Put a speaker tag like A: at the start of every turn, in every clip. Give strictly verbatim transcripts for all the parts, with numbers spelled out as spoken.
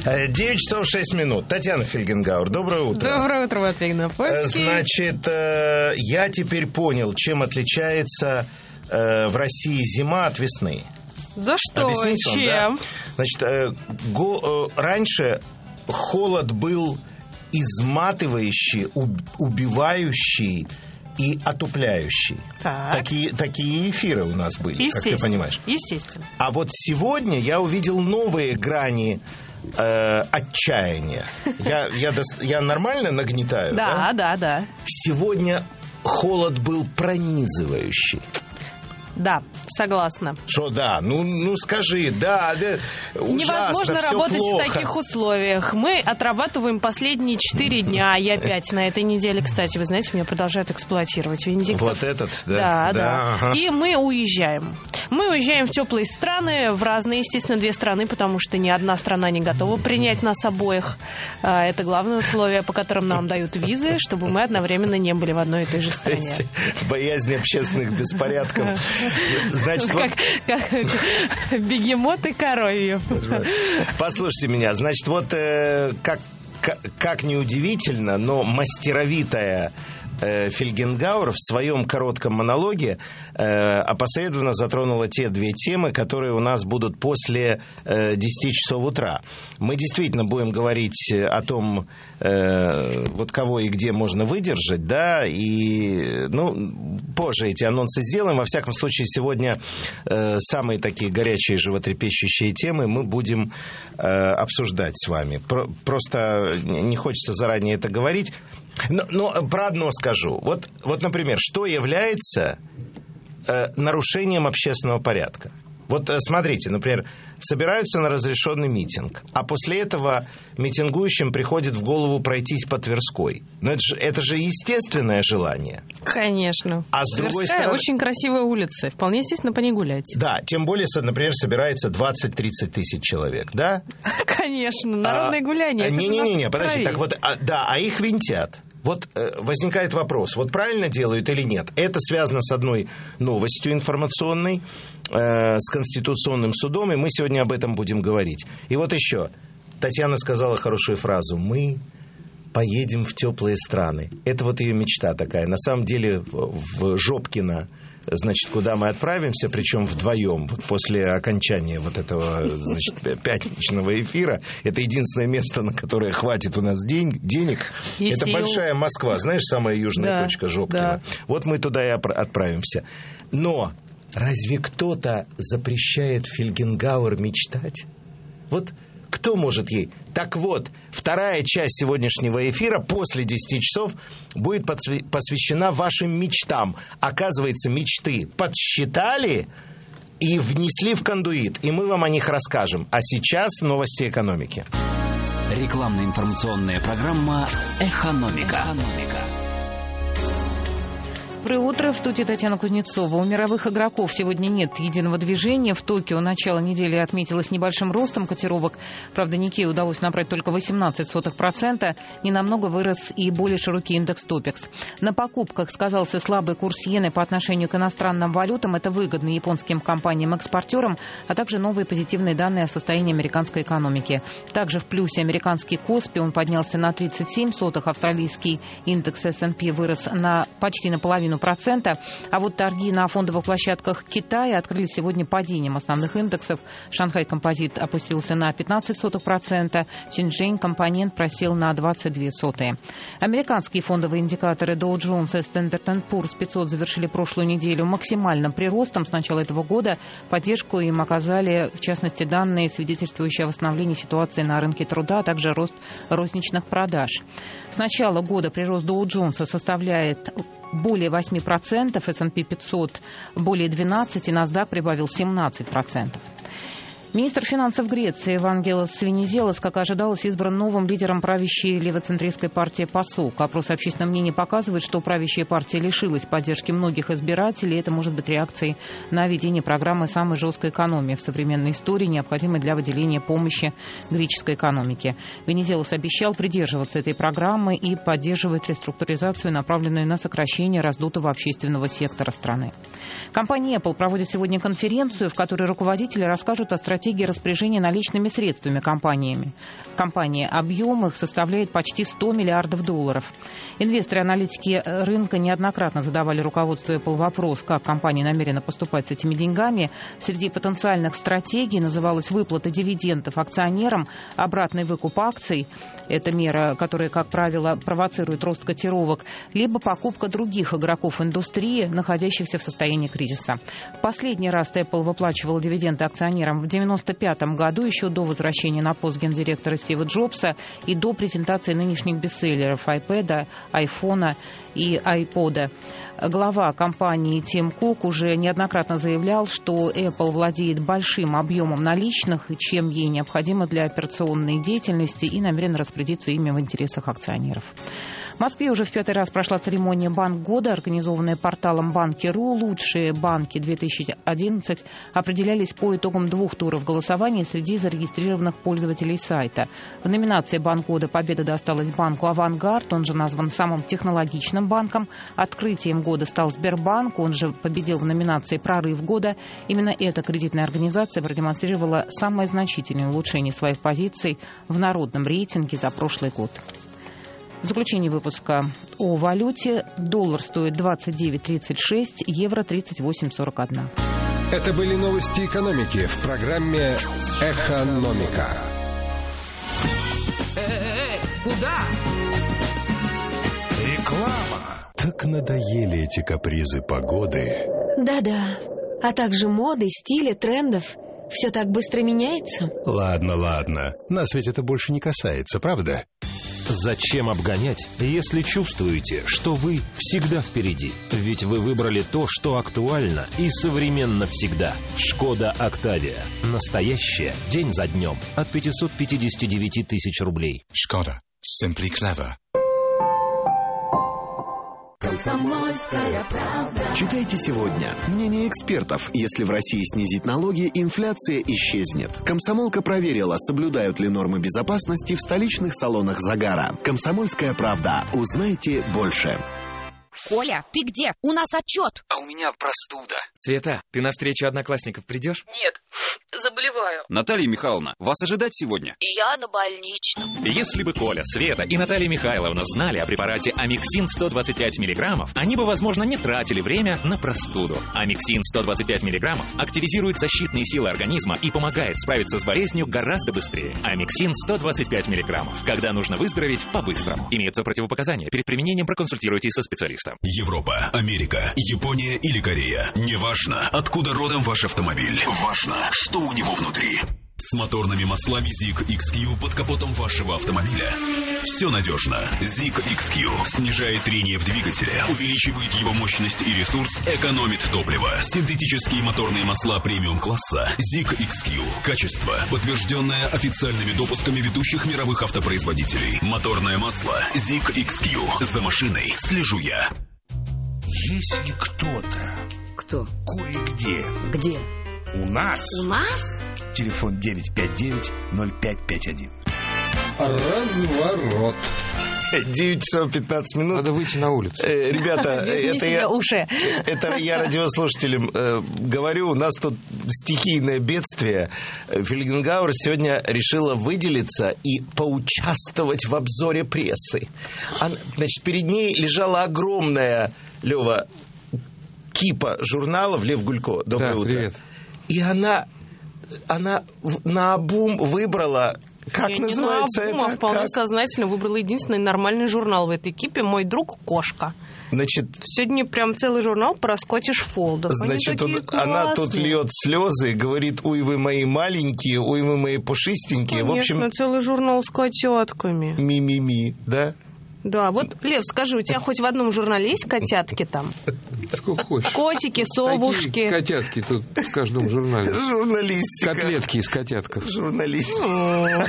A: девять часов шесть минут. Татьяна Фельгенгауэр, доброе утро.
B: Доброе утро, Матвей Напольский.
A: Значит, я теперь понял, чем отличается в России зима от весны.
B: Да что вы, чем?
A: Да? Значит, го, раньше холод был изматывающий, убивающий и отупляющий.
B: Так.
A: Такие, такие эфиры у нас были, как ты понимаешь.
B: Естественно.
A: А вот сегодня я увидел новые грани э, отчаяния. Я, я, я нормально нагнетаю?
B: Да, да, да, да.
A: Сегодня холод был пронизывающий.
B: Да, согласна.
A: Что да? Ну, ну скажи, да, да, ужасно,
B: невозможно работать
A: плохо.
B: В таких условиях. Мы отрабатываем последние четыре дня. Я опять на этой неделе, кстати, вы знаете, меня продолжают эксплуатировать. Венедиктов.
A: Вот этот, да.
B: Да,
A: да.
B: да.
A: Ага.
B: И мы уезжаем. Мы уезжаем в теплые страны, в разные, естественно, две страны, потому что ни одна страна не готова принять нас обоих. Это главное условие, по которым нам дают визы, чтобы мы одновременно не были в одной и той же стране.
A: Боязнь общественных беспорядков. Значит,
B: как, вот... как бегемот и коровью.
A: Послушайте меня, значит, вот э, как, как, как неудивительно, но мастеровитая э, Фельгенгауэр в своем коротком монологе э, опосредованно затронула те две темы, которые у нас будут после э, десяти часов утра. Мы действительно будем говорить о том, э, вот кого и где можно выдержать, да, и, ну, позже эти анонсы сделаем. Во всяком случае, сегодня э, самые такие горячие, животрепещущие темы мы будем э, обсуждать с вами. Про, просто не хочется заранее это говорить. Но, но про одно скажу. Вот, вот, например, что является э, нарушением общественного порядка? Вот смотрите, например, собираются на разрешенный митинг, а после этого митингующим приходит в голову пройтись по Тверской. Но это же, это же естественное желание.
B: Конечно.
A: А с другой
B: Тверская
A: стороны...
B: очень красивая улица. Вполне естественно по ней гулять.
A: Да, тем более, например, собирается двадцать-тридцать тысяч человек, да?
B: Конечно, народное а, гуляние.
A: Не-не-не, подожди, так вот, а, да, а их винтят. Вот э, возникает вопрос, вот правильно делают или нет? Это связано с одной новостью информационной, э, с Конституционным судом, и мы сегодня об этом будем говорить. И вот еще, Татьяна сказала хорошую фразу: мы поедем в теплые страны. Это вот ее мечта такая. На самом деле в Жопкино, значит, куда мы отправимся, причем вдвоем, вот после окончания вот этого, значит, пятничного эфира. Это единственное место, на которое хватит у нас день, денег. И это сил. Большая Москва, знаешь, самая южная да, точка Жопкина. Да. Вот мы туда и отправимся. Но разве кто-то запрещает Фельгенгауэр мечтать? Вот кто может ей? Так вот, вторая часть сегодняшнего эфира после десяти часов будет посвящена вашим мечтам. Оказывается, мечты подсчитали и внесли в кондуит. И мы вам о них расскажем. А сейчас новости экономики.
C: Рекламно-информационная программа «Экономика».
D: Доброе утро. В студии Татьяна Кузнецова. У мировых игроков сегодня нет единого движения. В Токио начало недели отметилось небольшим ростом котировок. Правда, Никей удалось набрать только восемнадцать сотых процента. Ненамного вырос и более широкий индекс Топекс. На покупках сказался слабый курс иены по отношению к иностранным валютам. Это выгодно японским компаниям-экспортерам, а также новые позитивные данные о состоянии американской экономики. Также в плюсе американский Коспи. Он поднялся на тридцать семь сотых. Австралийский индекс эс энд пи вырос на почти наполовину процента. А вот торги на фондовых площадках Китая открылись сегодня падением основных индексов. Шанхай Композит опустился на пятнадцать сотых процента. Шэньчжэнь Компонент просел на двадцать две сотые. Американские фондовые индикаторы Dow Jones и Standard энд Poor's пятьсот завершили прошлую неделю максимальным приростом. С начала этого года поддержку им оказали, в частности, данные, свидетельствующие о восстановлении ситуации на рынке труда, а также рост розничных продаж. С начала года прирост Dow Jones составляет более восемь процентов, эс энд пи пятьсот более двенадцать процентов, и NASDAQ прибавил семнадцать процентов. Министр финансов Греции Евангелос Венизелос, как ожидалось, избран новым лидером правящей левоцентристской партии ПАСОК. Опрос общественного мнения показывает, что правящая партия лишилась поддержки многих избирателей. Это может быть реакцией на введение программы самой жесткой экономии в современной истории, необходимой для выделения помощи греческой экономике. Венизелос обещал придерживаться этой программы и поддерживать реструктуризацию, направленную на сокращение раздутого общественного сектора страны. Компания Apple проводит сегодня конференцию, в которой руководители расскажут о стратегии распоряжения наличными средствами компаниями. Компании, объем их составляет почти сто миллиардов долларов. Инвесторы и аналитики рынка неоднократно задавали руководству Apple вопрос, как компания намерена поступать с этими деньгами. Среди потенциальных стратегий называлась выплата дивидендов акционерам, обратный выкуп акций, это мера, которая, как правило, провоцирует рост котировок, либо покупка других игроков индустрии, находящихся в состоянии кризиса. В последний раз Apple выплачивала дивиденды акционерам в девяносто пятом году, еще до возвращения на пост гендиректора Стива Джобса и до презентации нынешних бестселлеров iPad, iPhone и iPod. Глава компании Тим Кук уже неоднократно заявлял, что Apple владеет большим объемом наличных, чем ей необходимо для операционной деятельности, и намерен распорядиться ими в интересах акционеров. В Москве уже в пятый раз прошла церемония «Банк года», организованная порталом «Банки.ру». Лучшие банки две тысячи одиннадцать определялись по итогам двух туров голосования среди зарегистрированных пользователей сайта. В номинации «Банк года» победа досталась банку «Авангард», он же назван самым технологичным банком. Открытием года стал Сбербанк, он же победил в номинации «Прорыв года». Именно эта кредитная организация продемонстрировала самое значительное улучшение своих позиций в народном рейтинге за прошлый год. В заключение выпуска о валюте. Доллар стоит двадцать девять тридцать шесть, евро тридцать восемь сорок один.
E: Это были новости экономики в программе «Экономика».
F: Эй, куда?
G: Реклама. Так надоели эти капризы погоды.
H: Да-да. А также моды, стиля, трендов. Все так быстро меняется.
G: Ладно, ладно. Нас ведь это больше не касается, правда?
I: Зачем обгонять, если чувствуете, что вы всегда впереди? Ведь вы выбрали то, что актуально и современно всегда. Шкода Октавия. Настоящая, день за днем. От пятьсот пятьдесят девять тысяч рублей.
J: Шкода. Simply clever.
K: Комсомольская правда.
L: Читайте сегодня. Мнение экспертов. Если в России снизить налоги, инфляция исчезнет. Комсомолка проверила, соблюдают ли нормы безопасности в столичных салонах загара. Комсомольская правда. Узнайте больше.
M: Коля, ты где? У нас отчет.
N: А у меня простуда. Света, ты на встречу одноклассников придешь?
O: Нет, заболеваю.
N: Наталья Михайловна, вас ожидать сегодня?
O: Я на больничном.
P: Если бы Коля, Света и Наталья Михайловна знали о препарате Амиксин сто двадцать пять миллиграммов, они бы, возможно, не тратили время на простуду. Амиксин сто двадцать пять миллиграммов активизирует защитные силы организма и помогает справиться с болезнью гораздо быстрее. Амиксин сто двадцать пять миллиграммов. Когда нужно выздороветь по-быстрому. Имеются противопоказания. Перед применением проконсультируйтесь со специалистом.
Q: Европа, Америка, Япония или Корея. Неважно, откуда родом ваш автомобиль. Важно, что у него внутри. С моторными маслами зик икс кью под капотом вашего автомобиля все надежно. зик икс кью снижает трение в двигателе, увеличивает его мощность и ресурс, экономит топливо. Синтетические моторные масла премиум-класса зик икс кью. Качество, подтвержденное официальными допусками ведущих мировых автопроизводителей. Моторное масло зик икс кью. За машиной слежу я.
R: Если кто-то...
H: Кто?
R: Кое-где.
H: Где?
R: У нас.
H: У нас?
R: Телефон девять пять девять ноль пять пять один.
E: Разворот.
A: девять часов пятнадцать минут.
E: Надо выйти на улицу.
A: Э, ребята, это я,
B: уши.
A: это я радиослушателям э, говорю, у нас тут стихийное бедствие. Фельгенгауэр сегодня решила выделиться и поучаствовать в обзоре прессы. Она, значит, перед ней лежала огромная, Лёва, кипа журналов. Лев Гулько, доброе
E: да,
A: утро.
E: Привет.
A: И она, она наобум выбрала... Как
B: Я
A: называется
B: не наобум,
A: это?
B: а вполне
A: как?
B: сознательно выбрала единственный нормальный журнал в этой кипе. «Мой друг Кошка».
A: Значит,
B: сегодня прям целый журнал про Скоттиш Фолдов.
A: Значит, он, она тут льет слезы, говорит: ой, вы мои маленькие, ой, вы мои пушистенькие.
B: Конечно,
A: в общем,
B: целый журнал с котятками.
A: Ми-ми-ми, да?
B: Да, вот, Лев, скажи, у тебя хоть в одном журнале есть котятки там?
E: Сколько хочешь.
B: Котики, совушки.
E: Какие котятки тут в каждом журнале.
A: Журналистика.
E: Котлетки из котятков.
A: Журналистика.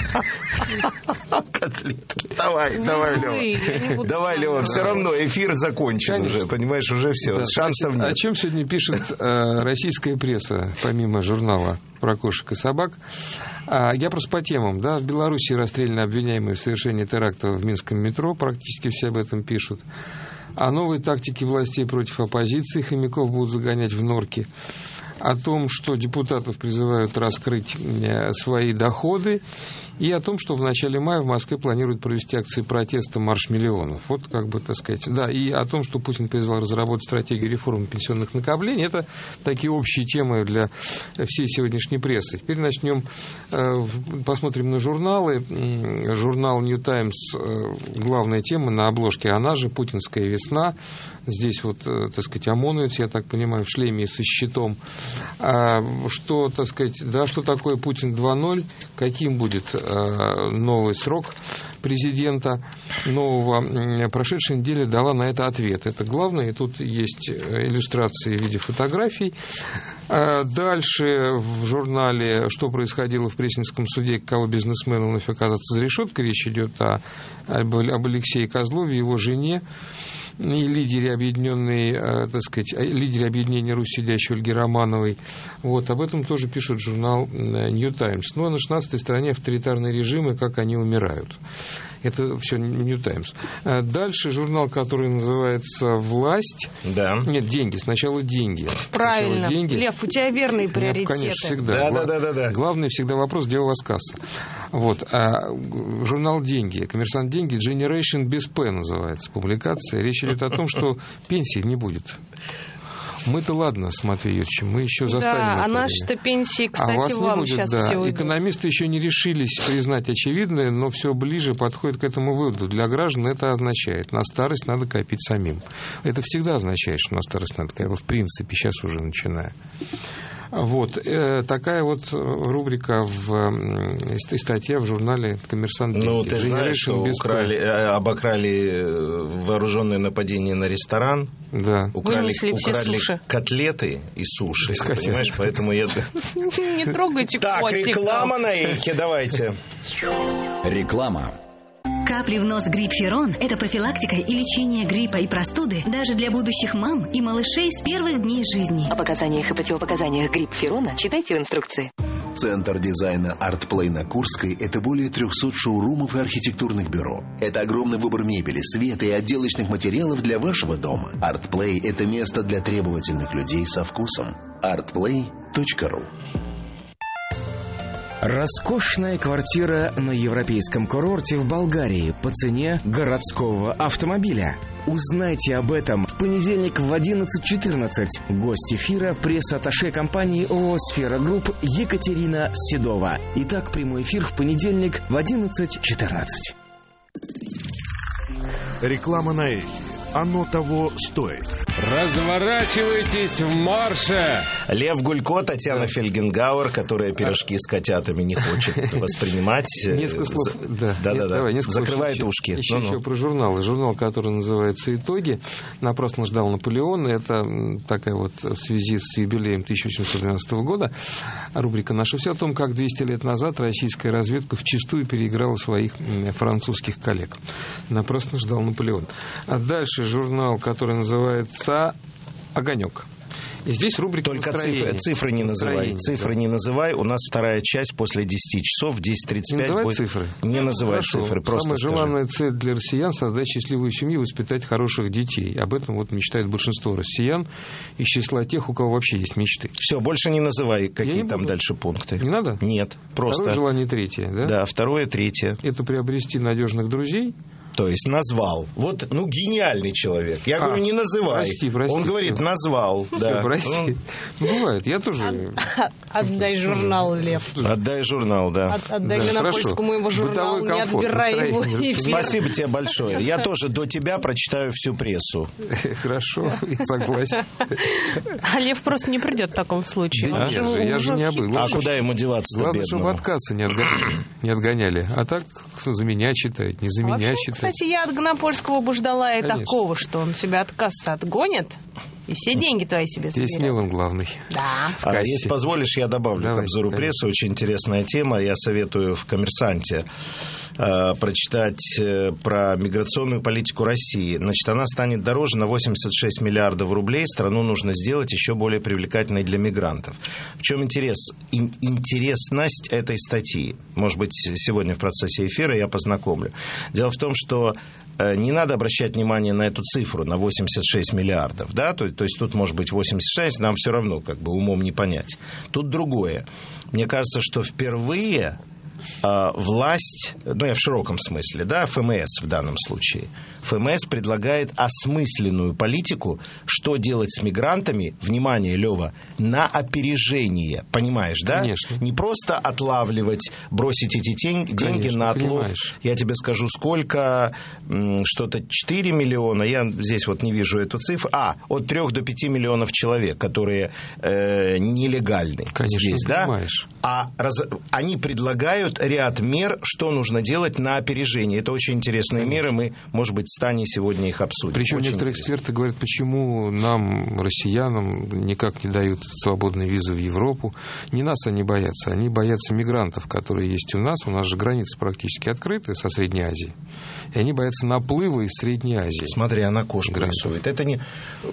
A: Котлетки. Давай, давай, Лева. Давай, Лева, все равно эфир закончен уже, понимаешь, уже все, шансов нет.
E: О чем сегодня пишет российская пресса, помимо журнала про кошек и собак? Я просто по темам. Да, в Беларуси расстреляны обвиняемые в совершении теракта в Минском метро. Практически все об этом пишут. О новой тактике властей против оппозиции. Хомяков будут загонять в норки. О том, что депутатов призывают раскрыть свои доходы, и о том, что в начале мая в Москве планируют провести акции протеста «Марш миллионов». Вот, как бы, так сказать, да, и о том, что Путин призвал разработать стратегию реформы пенсионных накоплений. Это такие общие темы для всей сегодняшней прессы. Теперь начнем, посмотрим на журналы. Журнал «Нью Таймс», главная тема на обложке, она же «Путинская весна». Здесь вот, так сказать, ОМОНовец, я так понимаю, в шлеме и со щитом. Что, так сказать, да, что такое Путин два ноль, каким будет новый срок президента нового. Прошедшая неделя дала на это ответ. Это главное, и тут есть иллюстрации в виде фотографий. Дальше в журнале «Что происходило в Пресненском суде, кого бизнесмену вновь оказаться за решеткой». Речь идет о, об Алексее Козлове, его жене и лидере объединенной, так сказать, лидере объединения Русь сидящей Ольги Романовой. Вот, об этом тоже пишет журнал «Нью Таймс». Ну, а на шестнадцатой стороне авторитарные режимы, как они умирают. Это все «Нью Таймс». Дальше журнал, который называется «Власть». Да. Нет, «Деньги». Сначала «Деньги».
B: Правильно.
E: Сначала деньги.
B: Лев, у тебя верные приоритеты.
E: Ну, конечно, всегда. Да, да, да, да. Главный всегда вопрос, где у вас касса. Вот. А журнал «Деньги». «Коммерсант. Деньги». «Generation без П» называется публикация. Речь идет о том, что пенсии не будет. Мы-то ладно с Матвеем Юрьевичем, мы еще заставим.
B: Да, а наши-то пенсии, кстати,
E: а вас
B: вам
E: не будет,
B: сейчас
E: да.
B: все уйдут.
E: Экономисты еще не решились признать очевидное, но все ближе подходят к этому выводу. Для граждан это означает, на старость надо копить самим. Это всегда означает, что на старость надо копить, в принципе, сейчас уже начиная. Вот, э, такая вот рубрика в э, статья в журнале «Коммерсант».
A: Ну, ты знаешь, что украли, обокрали вооруженное нападение на ресторан,
E: да.
A: украли, украли котлеты и суши, понимаешь, поэтому я...
B: Не трогайте котиков.
A: Так, реклама на эхе, давайте.
C: Реклама.
F: Капли в нос Грипп-Ферон – это профилактика и лечение гриппа и простуды даже для будущих мам и малышей с первых дней жизни.
S: О показаниях и противопоказаниях Грипп-Ферона читайте в инструкции.
T: Центр дизайна ArtPlay на Курской – это более трехсот шоурумов и архитектурных бюро. Это огромный выбор мебели, света и отделочных материалов для вашего дома. ArtPlay – это место для требовательных людей со вкусом. артплей точка ру.
U: Роскошная квартира на европейском курорте в Болгарии по цене городского автомобиля. Узнайте об этом в понедельник в одиннадцать четырнадцать. Гость эфира – пресс-атташе компании ООО «Сфера Групп» Екатерина Седова. Итак, прямой эфир в понедельник в одиннадцать четырнадцать.
R: Реклама на эхе. Оно того стоит.
E: Разворачивайтесь в марше!
A: Лев Гулько, Татьяна Фельгенгауэр, которая пирожки с котятами не хочет воспринимать.
E: Несколько слов. Да,
A: да, да.
E: Давай,
A: несколько Закрывает
E: слов
A: ушки.
E: Еще, еще про журналы. Журнал, который называется «Итоги». Напрасно ждал Наполеон. Это такая вот в связи с юбилеем тысяча восемьсот двенадцатого года рубрика «Наше все» о том, как двести лет назад российская разведка вчистую переиграла своих французских коллег. Напрасно ждал Наполеон. А дальше журнал, который называется «Огонек». И здесь рубрика
A: только цифры, цифры не называй. Цифры да. не называй. У нас вторая часть после десяти часов в десять тридцать пять.
E: Не называй
A: будет...
E: цифры.
A: Не называй
E: Хорошо.
A: цифры. Просто
E: Самая
A: скажи.
E: Желанная цель для россиян — создать счастливую семью, воспитать хороших детей. Об этом вот мечтает большинство россиян из числа тех, у кого вообще есть мечты.
A: Все, больше не называй, какие там буду. Дальше пункты.
E: Не надо?
A: Нет. Просто.
E: Второе желание третье, да?
A: Да, второе третье.
E: Это приобрести надежных друзей.
A: То есть назвал. Вот, ну, гениальный человек. Я а, говорю, не называй.
E: Прости, прости.
A: Он говорит, назвал. Да.
E: Прости. Ну, бывает, я тоже...
B: Отдай журнал, Лев.
A: Отдай журнал, да.
B: Отдай Ленопольскому его журнал, не отбирай его.
A: Спасибо тебе большое. Я тоже до тебя прочитаю всю прессу.
E: Хорошо, согласен.
B: А Лев просто не придет в таком случае.
E: Да нет же, я же не обыл.
A: А куда ему деваться-то,
E: главное, чтобы от кассы не отгоняли. А так за меня читают, не за меня читают.
B: Кстати, я от Гонопольского бы ждала и такого, что он себя от кассы отгонит. И все деньги твои себе заберет.
E: Здесь не он главный.
B: Да.
A: А если позволишь, я добавлю Давай, к обзору прессы. Очень интересная тема. Я советую в «Коммерсанте» э, прочитать э, про миграционную политику России. Значит, она станет дороже на восемьдесят шесть миллиардов рублей. Страну нужно сделать еще более привлекательной для мигрантов. В чем интерес? Ин- интересность этой статьи? Может быть, сегодня в процессе эфира я познакомлю. Дело в том, что э, не надо обращать внимание на эту цифру, на восемьдесят шесть миллиардов, да, то, то есть тут может быть восемьдесят шесть, нам все равно как бы умом не понять. Тут другое. Мне кажется, что впервые э, власть, ну я в широком смысле, да, ФМС в данном случае, ФМС предлагает осмысленную политику, что делать с мигрантами, внимание, Лёва, на опережение, понимаешь, да?
E: Конечно.
A: Не просто отлавливать, бросить эти деньги, деньги
E: Конечно,
A: на отлов.
E: понимаешь.
A: Я тебе скажу, сколько, что-то четыре миллиона, я здесь вот не вижу эту цифру, а, от трёх до пяти миллионов человек, которые э, нелегальны.
E: Конечно,
A: здесь,
E: понимаешь.
A: Да? А раз, они предлагают ряд мер, что нужно делать на опережение. Это очень интересные Конечно. меры, мы, может быть, в Стане сегодня их обсудим.
E: Причем
A: очень
E: некоторые
A: интересно.
E: эксперты говорят, почему нам, россиянам, никак не дают свободные визы в Европу. Не нас они боятся, они боятся мигрантов, которые есть у нас. У нас же границы практически открыты со Средней Азией. И они боятся наплыва из Средней Азии.
A: Смотри, она кошку рисует. Это не...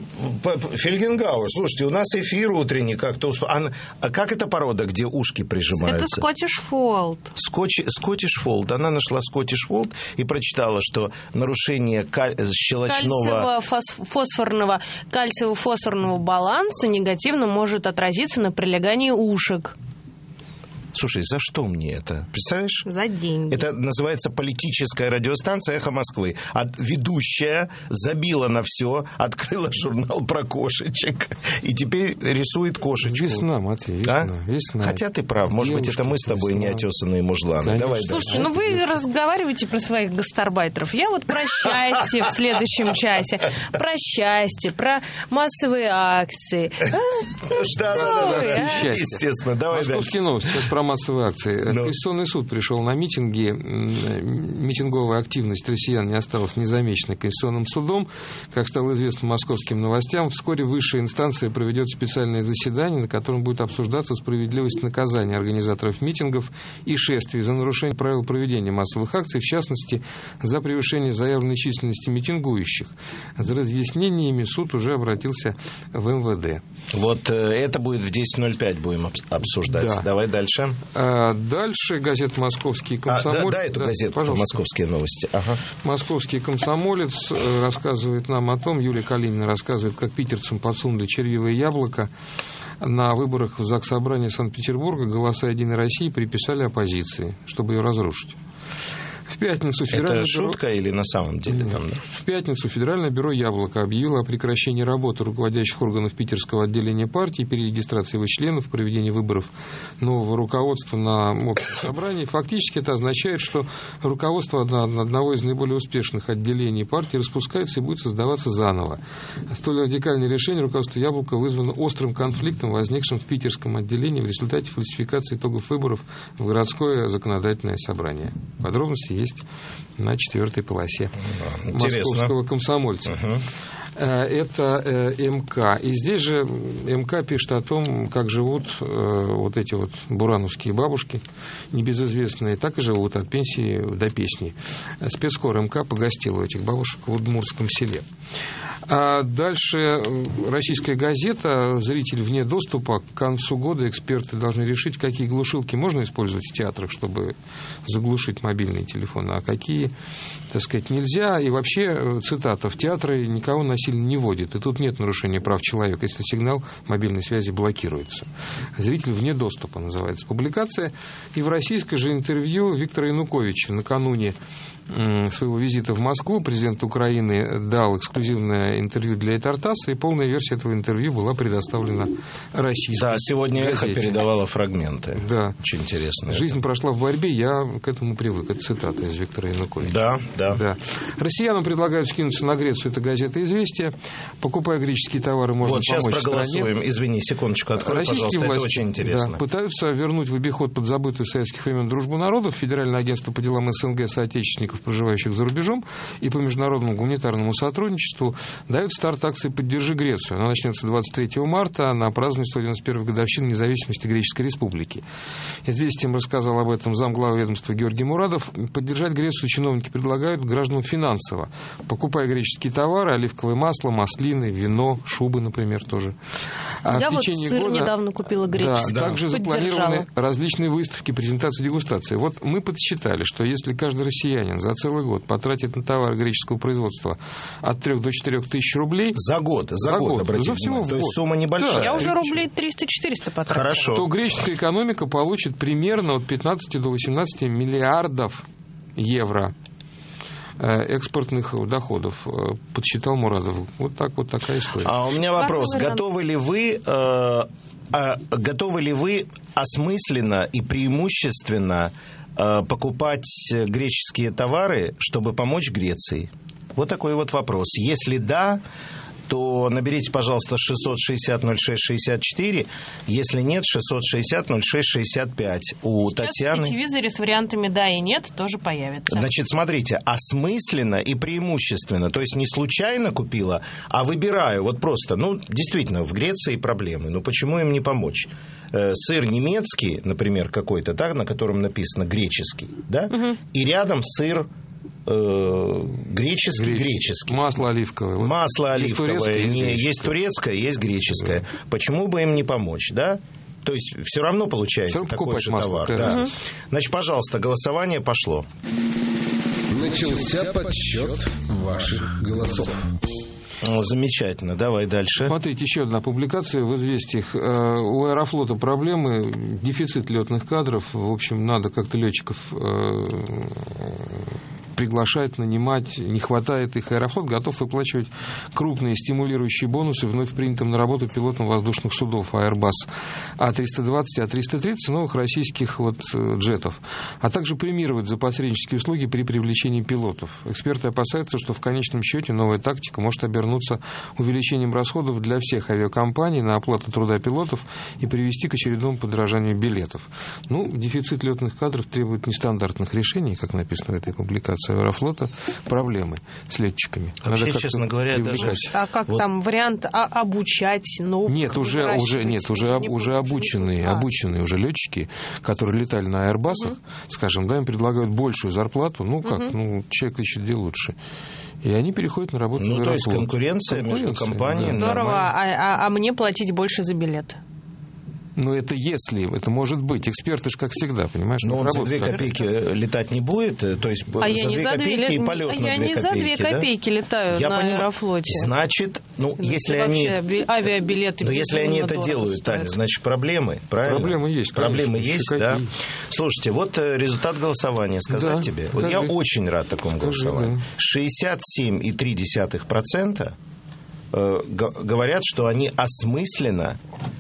A: Фельгенгауэр, слушайте, у нас эфир утренний как-то... А как это порода, где ушки прижимаются?
B: Это скоттиш-фолд.
A: Скоттиш-фолд. Она нашла скоттиш-фолд и прочитала, что нарушение каль... щелочного...
B: Кальциево-фосфорного, кальциево-фосфорного баланса негативно может отразиться на прилегании ушек.
A: Слушай, за что мне это? Представляешь?
B: За деньги.
A: Это называется политическая радиостанция «Эхо Москвы». А ведущая забила на все, открыла журнал про кошечек и теперь рисует кошечку.
E: Весна, Матвей, весна. Да? Весна.
A: Хотя ты прав. Может Девушки, быть, это мы с тобой весна. неотесанные мужланы.
E: Конечно.
A: Давай
B: Слушайте,
A: дальше.
B: ну вы разговариваете про своих гастарбайтеров. Я вот про счастье в следующем часе. Про счастье, про массовые акции.
A: Естественно. Давай дальше.
E: Московские новости. Сейчас про массовые акции. No. Конституционный суд пришел на митинги. Митинговая активность россиян не осталась незамеченной Конституционным судом. Как стало известно московским новостям, вскоре высшая инстанция проведет специальное заседание, на котором будет обсуждаться справедливость наказания организаторов митингов и шествий за нарушение правил проведения массовых акций, в частности, за превышение заявленной численности митингующих. За разъяснениями суд уже обратился в эм вэ дэ.
A: Вот это будет в десять ноль пять будем обсуждать. Да. Давай дальше.
E: А дальше газета «Московский комсомолец».
A: А, да, да, эту
E: да,
A: газету,
E: пожалуйста.
A: «Московские новости». Ага.
E: «Московский комсомолец» рассказывает нам о том, Юлия Калинина рассказывает, как питерцам подсунули червивое яблоко. На выборах в Заксобрание Санкт-Петербурга голоса «Единой России» приписали оппозиции, чтобы ее разрушить. В пятницу Федеральное
A: Это
E: бюро...
A: шутка или на самом деле?
E: Нет.
A: Там, да?
E: В пятницу Федеральное бюро «Яблоко» объявило о прекращении работы руководящих органов питерского отделения партии, перерегистрации его членов, проведении выборов нового руководства на общем собрании. Фактически это означает, что руководство одного из наиболее успешных отделений партии распускается и будет создаваться заново. Столь радикальное решение руководства «Яблока» вызвано острым конфликтом, возникшим в питерском отделении в результате фальсификации итогов выборов в городское законодательное собрание. Подробности есть на четвертой полосе московского комсомольца. Uh-huh. Это МК. И здесь же МК пишет о том, как живут вот эти вот бурановские бабушки, небезызвестные, так и живут от пенсии до песни. Спецкор МК погостил у этих бабушек в Удмуртском селе. А дальше российская газета «Зритель вне доступа». К концу года эксперты должны решить, какие глушилки можно использовать в театрах, чтобы заглушить мобильные телефоны, а какие, так сказать, нельзя. И вообще, цитата, «в театры никого насильно не водит, и тут нет нарушения прав человека, если сигнал мобильной связи блокируется». «Зритель вне доступа» называется публикация. И в российское же интервью Виктора Януковича накануне своего визита в Москву президент Украины дал эксклюзивное интервью для Этартаса, и полная версия этого интервью была предоставлена российской
A: Да, сегодня
E: газете.
A: «Эхо» передавала фрагменты.
E: Да.
A: Очень интересно.
E: «Жизнь
A: это.
E: прошла в борьбе, я к этому привык». Это цитата из Виктора Януковича.
A: Да, да.
E: да. Россиянам предлагают скинуться на Грецию. Это газета «Известия». Покупая греческие товары, можно
A: вот,
E: помочь
A: сейчас проголосуем.
E: стране.
A: Извини, секундочку, открой,
E: Российские
A: пожалуйста.
E: власти,
A: это очень интересно.
E: Да, пытаются вернуть в обиход подзабытую с советских времен дружбу народов. Федеральное агентство по делам СНГ соотечественников, проживающих за рубежом, и по международному гуманитарному сотрудничеству дают старт акции «Поддержи Грецию». Она начнется двадцать третьего марта на празднование сто девяносто первой годовщины независимости Греческой Республики. Здесь им рассказал об этом замглавы ведомства Георгий Мурадов. Поддержать Грецию чиновники предлагают гражданам финансово, покупая греческие товары, оливковое масло, маслины, вино, шубы, например, тоже. А
B: Я
E: в
B: вот
E: течение
B: сыр
E: года,
B: недавно купила греческий.
E: Да, также запланированы различные выставки, презентации, дегустации. Вот мы подсчитали, что если каждый россиянин за целый год потратит на товары греческого производства от трех до четырех тысяч рублей...
A: За год, за,
E: за
A: год,
E: год за всего в
A: То
E: год.
A: есть сумма небольшая.
B: Да, я уже рублей триста-четыреста потратила.
A: Хорошо.
E: То греческая экономика получит примерно от пятнадцати до восемнадцати миллиардов евро экспортных доходов, подсчитал Мурадов. Вот так вот такая история.
A: А у меня вопрос. Готовы ли вы, э, э, готовы ли вы осмысленно и преимущественно э, покупать греческие товары, чтобы помочь Греции? Вот такой вот вопрос. Если да, то наберите, пожалуйста, шестьсот шестьдесят ноль шесть шестьдесят четыре. Если нет, шестьсот шестьдесят ноль шесть шестьдесят пять. У
B: Сейчас
A: Татьяны...
B: в сетевизоре с вариантами «да» и «нет» тоже появится.
A: Значит, смотрите, осмысленно и преимущественно. То есть не случайно купила, а выбираю. Вот просто, ну, действительно, в Греции проблемы. Ну, почему им не помочь? Э, сыр немецкий, например, какой-то, да, на котором написано греческий, да? Угу. И рядом сыр греческий,
E: Греч...
A: греческий.
E: Масло оливковое.
A: Масло оливковое.
E: Есть турецкое,
A: не,
E: есть,
A: есть турецкое, есть греческое. Да. Почему бы им не помочь, да? То есть все равно получается такой же товар. Да. Угу. Значит, пожалуйста, голосование пошло.
U: Начался подсчет ваших голосов.
A: Замечательно. Давай дальше.
E: Смотрите, еще одна публикация в «Известиях». У Аэрофлота проблемы, дефицит летных кадров. В общем, надо как-то летчиков приглашать, нанимать, не хватает их. Аэрофлот готов выплачивать крупные стимулирующие бонусы вновь принятым на работу пилотам воздушных судов Airbus А триста двадцать, А триста тридцать, новых российских вот джетов, а также премировать за посреднические услуги при привлечении пилотов. Эксперты опасаются, что в конечном счете новая тактика может обернуться увеличением расходов для всех авиакомпаний на оплату труда пилотов и привести к очередному подорожанию билетов. Ну, дефицит летных кадров требует нестандартных решений, как написано в этой публикации Аэрофлота, проблемы с летчиками.
A: Вообще, Надо честно говоря, даже...
B: А как вот. Там вариант а, обучать новых?
E: Нет, уже, уже, нет, уже, уже обученные, а. обученные уже летчики, которые летали на Аэрбасах, угу. скажем, да, им предлагают большую зарплату, ну как, угу. ну человек ищет где лучше. И они переходят на работу
A: ну,
E: в Аэрофлот.
A: То есть конкуренция, конкуренция между компаниями.
B: Да. Здорово, а, а мне платить больше за билет?
E: Ну, это если, это может быть. Эксперты же, как всегда, понимаешь?
A: Но он за две копейки летать не будет, то есть
B: а
A: за две копейки и полет
B: а
A: на две копейки.
B: Я не за две копейки
A: да?
B: летаю
A: я
B: на
A: понимаю.
B: Аэрофлоте.
A: Значит, ну,
B: это
A: если они...
B: авиабилеты...
A: Но если они это делают, Таня, значит, проблемы, правильно?
E: Проблемы есть,
A: Проблемы
E: конечно,
A: есть, да. Слушайте, вот результат голосования, сказать да, тебе. Вот я очень рад такому голосованию. шестьдесят семь целых три десятых процента говорят, что они осмысленно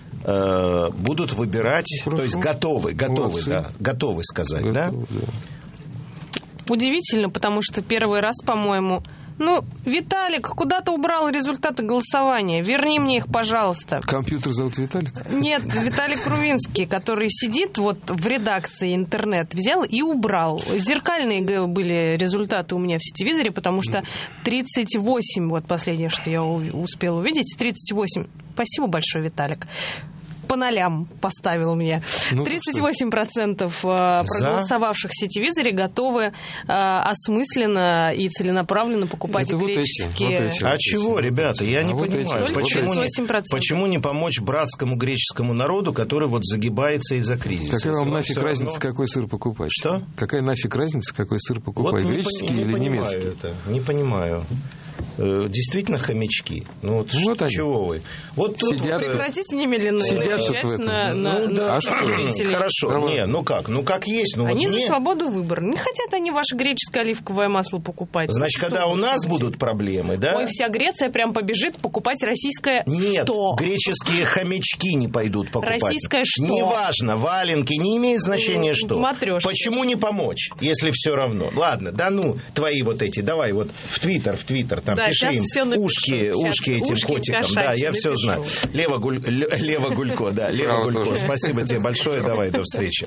A: будут выбирать, Хорошо. То есть готовы, готовы, да, готовы сказать, готовы, да? да?
B: Удивительно, потому что первый раз, по-моему, ну, Виталик, куда ты убрал результаты голосования? Верни мне их, пожалуйста.
E: Компьютер зовут Виталик?
B: Нет, Виталик Рувинский, который сидит вот в редакции «Интернет», взял и убрал. Зеркальные были результаты у меня в сетевизоре, потому что тридцать восемь, вот последнее, что я успела увидеть, тридцать восемь. Спасибо большое, Виталик. По нолям поставил мне. Ну, тридцать восемь процентов проголосовавших в сетевизоре готовы а, осмысленно и целенаправленно покупать
E: это
B: греческие...
E: Вот эти, вот эти,
A: а
E: вот
A: чего,
E: эти.
A: ребята, я а не вот понимаю,
E: эти,
A: почему, не, почему не помочь братскому греческому народу, который вот загибается из-за кризиса?
E: Какая вам нафиг разница, равно... какой сыр покупать?
A: Что?
E: Какая нафиг разница, какой сыр покупать?
A: Вот
E: греческий
A: не, не
E: или немецкий?
A: Это, не понимаю. Действительно хомячки. Ну вот, вот что, чего вы? Вот тут
B: вот, прекратите немедленно
E: сидят вот
B: на, на,
A: ну, да.
B: на
A: а что? Хорошо, Давай. не, ну как, ну как есть. Ну,
B: они
A: вот
B: за
A: мне...
B: свободу выбора. Не хотят они ваше греческое оливковое масло покупать.
A: Значит,
B: ну,
A: когда у нас смотрите? Будут проблемы, да?
B: Ой, вся Греция прям побежит покупать российское
A: Нет,
B: что?
A: Греческие хомячки не пойдут покупать.
B: Российское что?
A: Неважно, валенки, не имеет значения что.
B: Матрешки.
A: Почему не помочь, если все равно? Ладно, да ну, твои вот эти, давай вот в Твиттер, в Твиттер, там
B: да,
A: пиши им ушки, ушки этим
B: ушки
A: котикам. Да, я все знаю. Лева, Гуль... Лева Гулько, да, Лева Гулько. Спасибо тебе большое, давай, до встречи.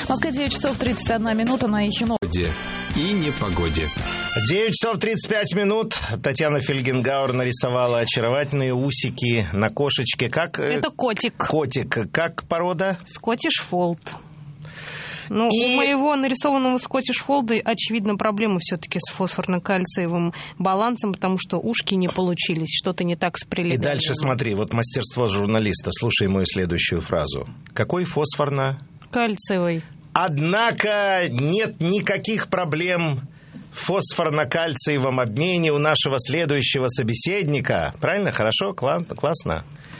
D: В Москве девять часов тридцать одна минута, на Эхе Новости.
C: И непогоде.
A: девять часов тридцать пять минут. Татьяна Фельгенгауэр нарисовала очаровательные усики на кошечке. Как?
B: Это котик.
A: Котик. Как порода?
B: Скоттиш фолд. Ну,
A: И...
B: у моего нарисованного Скоттиш Фолда, очевидно, проблемы все-таки с фосфорно-кальциевым балансом, потому что ушки не получились, что-то не так с прилеганием.
A: И дальше смотри, вот мастерство журналиста. Слушай мою следующую фразу. Какой фосфорно?
B: Кальциевый.
A: Однако нет никаких проблем в фосфорно-кальциевом обмене у нашего следующего собеседника. Правильно? Хорошо? Классно?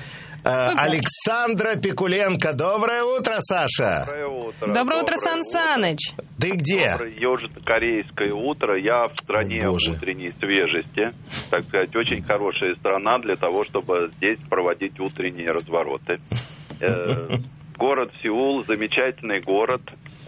A: Александра Пикуленко. Доброе утро, Саша.
V: Доброе утро.
B: Доброе, Доброе утро, Сан Саныч.
A: Ты где?
V: Доброе южнокорейское утро. Я в стране
A: Боже.
V: утренней свежести. Так сказать, очень хорошая страна для того, чтобы здесь проводить утренние развороты. Город Сеул, замечательный город,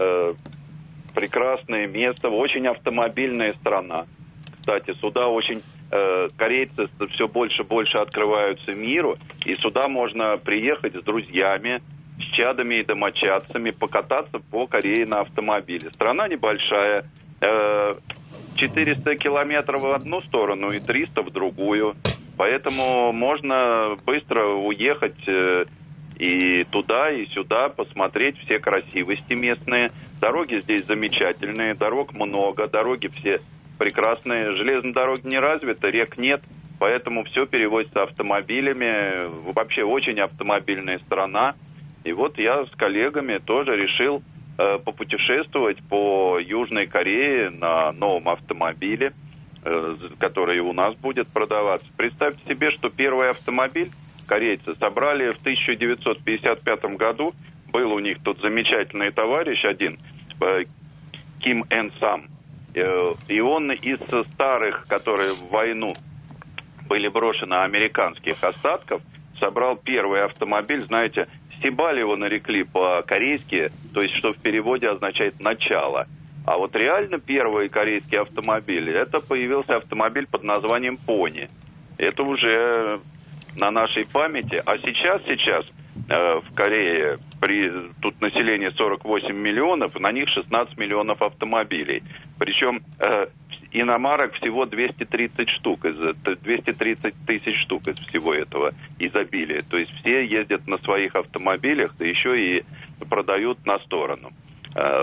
V: прекрасное место, очень автомобильная страна. Кстати, сюда очень э, корейцы все больше и больше открываются миру, и сюда можно приехать с друзьями, с чадами и домочадцами, покататься по Корее на автомобиле. Страна небольшая, э, четыреста километров в одну сторону и триста в другую, поэтому можно быстро уехать э, и туда, и сюда, посмотреть все красивости местные. Дороги здесь замечательные, дорог много, дороги все прекрасные. Железные дороги не развиты, рек нет, поэтому все перевозится автомобилями. Вообще очень автомобильная страна. И вот я с коллегами тоже решил э, попутешествовать по Южной Корее на новом автомобиле, э, который у нас будет продаваться. Представьте себе, что первый автомобиль корейцы собрали в тысяча девятьсот пятьдесят пятом году. Был у них тут замечательный товарищ один, э, Ким Эн Сам. И он из старых, которые в войну были брошены американских остатков, собрал первый автомобиль, знаете, Стебаль его нарекли по-корейски, то есть что в переводе означает «начало». А вот реально первые корейские автомобили, это появился автомобиль под названием «Пони». Это уже на нашей памяти. А сейчас, сейчас э, в Корее, при, тут население сорок восемь миллионов, на них шестнадцать миллионов автомобилей. Причем э, иномарок всего двести тридцать штук, из, двести тридцать тысяч штук из всего этого изобилия. То есть все ездят на своих автомобилях, да еще и продают на сторону. Э,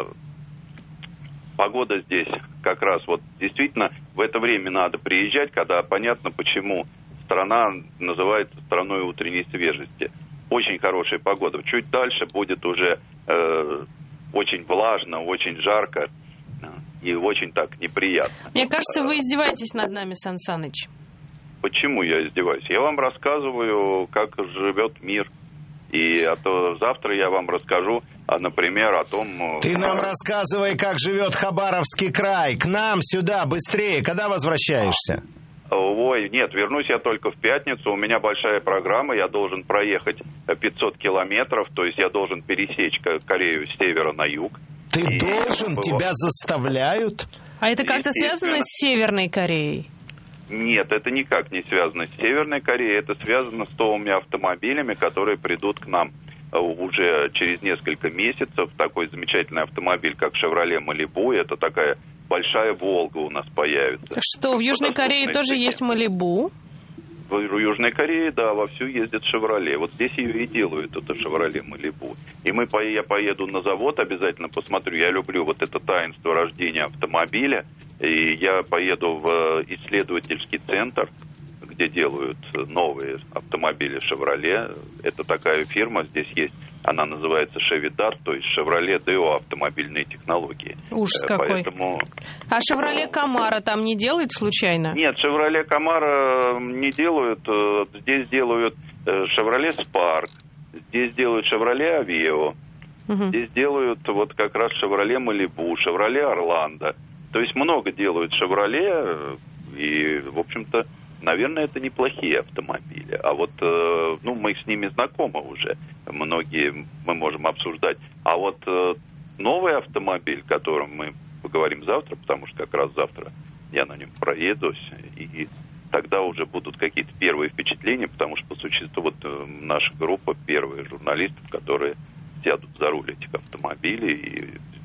V: погода здесь как раз вот действительно в это время надо приезжать, когда понятно, почему страна называется страной утренней свежести. Очень хорошая погода. Чуть дальше будет уже э, очень влажно, очень жарко и очень так неприятно.
B: Мне кажется, вы издеваетесь над нами, Сан Саныч.
V: Почему я издеваюсь? Я вам рассказываю, как живет мир. И а то завтра я вам расскажу, а, например, о том...
A: Ты нам рассказывай, как живет Хабаровский край. К нам сюда, быстрее. Когда возвращаешься?
V: Ой, нет, вернусь я только в пятницу. У меня большая программа. Я должен проехать пятьсот километров. То есть я должен пересечь Корею с севера на юг.
A: Ты
V: и
A: должен?
V: было...
A: Тебя заставляют?
B: А это как-то связано с Северной Кореей?
V: Нет, это никак не связано с Северной Кореей. Это связано с новыми автомобилями, которые придут к нам уже через несколько месяцев. Такой замечательный автомобиль, как Chevrolet Malibu. Это такая большая Волга у нас появится.
B: Что, в Южной Корее тоже есть Malibu?
V: В Южной Корее, да, вовсю ездит Chevrolet. Вот здесь ее и делают, это Chevrolet Malibu. И мы, я поеду на завод, обязательно посмотрю. Я люблю вот это таинство рождения автомобиля. И я поеду в исследовательский центр, где делают новые автомобили Chevrolet. Это такая фирма здесь есть. Она называется Chevydar, то есть Chevrolet Deo автомобильные технологии.
B: Ужас какой.
V: Поэтому...
B: А Chevrolet Camaro там не делают случайно?
V: Нет, Chevrolet Camaro не делают. Здесь делают Chevrolet Spark, здесь делают Chevrolet Aveo, угу. Здесь делают вот как раз Chevrolet Malibu, Chevrolet Orlando. То есть много делают Chevrolet, и, в общем-то, наверное, это неплохие автомобили. А вот, э, ну, мы с ними знакомы уже. Многие мы можем обсуждать. А вот э, новый автомобиль, о котором мы поговорим завтра, потому что как раз завтра я на нем проедусь, и тогда уже будут какие-то первые впечатления, потому что, по существу, вот э, наша группа, первые журналисты, которые сядут за руль этих автомобилей и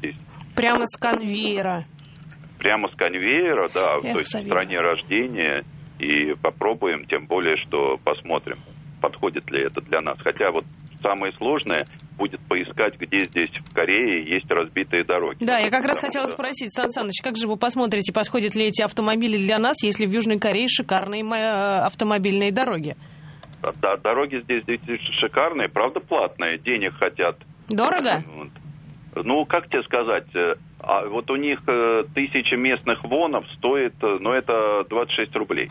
B: Прямо с конвейера.
V: Прямо с конвейера, да,
B: Эх,
V: то есть
B: Савелий.
V: в стране рождения. И попробуем, тем более, что посмотрим, подходит ли это для нас. Хотя вот самое сложное будет поискать, где здесь в Корее есть разбитые дороги.
B: Да, я как раз
V: Потому
B: хотела
V: что-
B: спросить, Сан Саныч, как же вы посмотрите, подходят ли эти автомобили для нас, если в Южной Корее шикарные э, автомобильные дороги?
V: Да, дороги здесь, здесь шикарные, правда платные, денег хотят.
B: Дорого?
V: Вот. Ну, как тебе сказать, э, а вот у них э, тысяча местных вонов стоит, э, ну, это двадцать шесть рублей.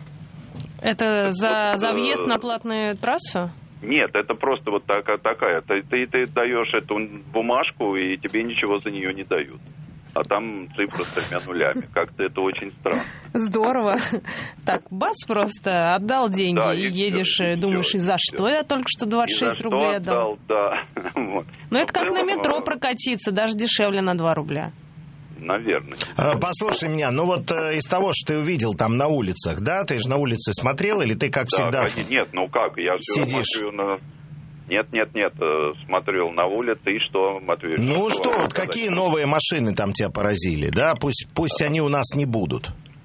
B: Это за, за
V: э,
B: въезд на платную трассу?
V: Нет, это просто вот такая, такая. Ты, ты, ты даешь эту бумажку, и тебе ничего за нее не дают. А там цифра с тремя нулями. Как-то это очень странно.
B: Здорово. Так, бас просто отдал деньги
V: Да,
B: и,
V: и
B: едешь,
V: всё, и
B: думаешь,
V: всё,
B: и за
V: и
B: что я только что двадцать шесть
V: И за
B: рублей
V: что
B: отдал?
V: отдал, да. Вот.
B: Ну, это как
V: в
B: на
V: целом,
B: метро
V: э,
B: прокатиться, даже дешевле на два рубля.
V: Наверное.
A: А, Послушай меня, ну вот э, из того, что ты увидел там на улицах, да, ты же на улице смотрел, или ты, как
V: Да,
A: всегда...
V: конечно. Нет, ну как, я всё
A: сидишь?
V: смотрю на... Нет, нет, нет, э, смотрел на улице, и что, Матвей?
A: Ну
V: что
A: что,
V: вам
A: вот
V: сказать?
A: какие новые машины там тебя поразили, да? Пусть, пусть они у нас не будут.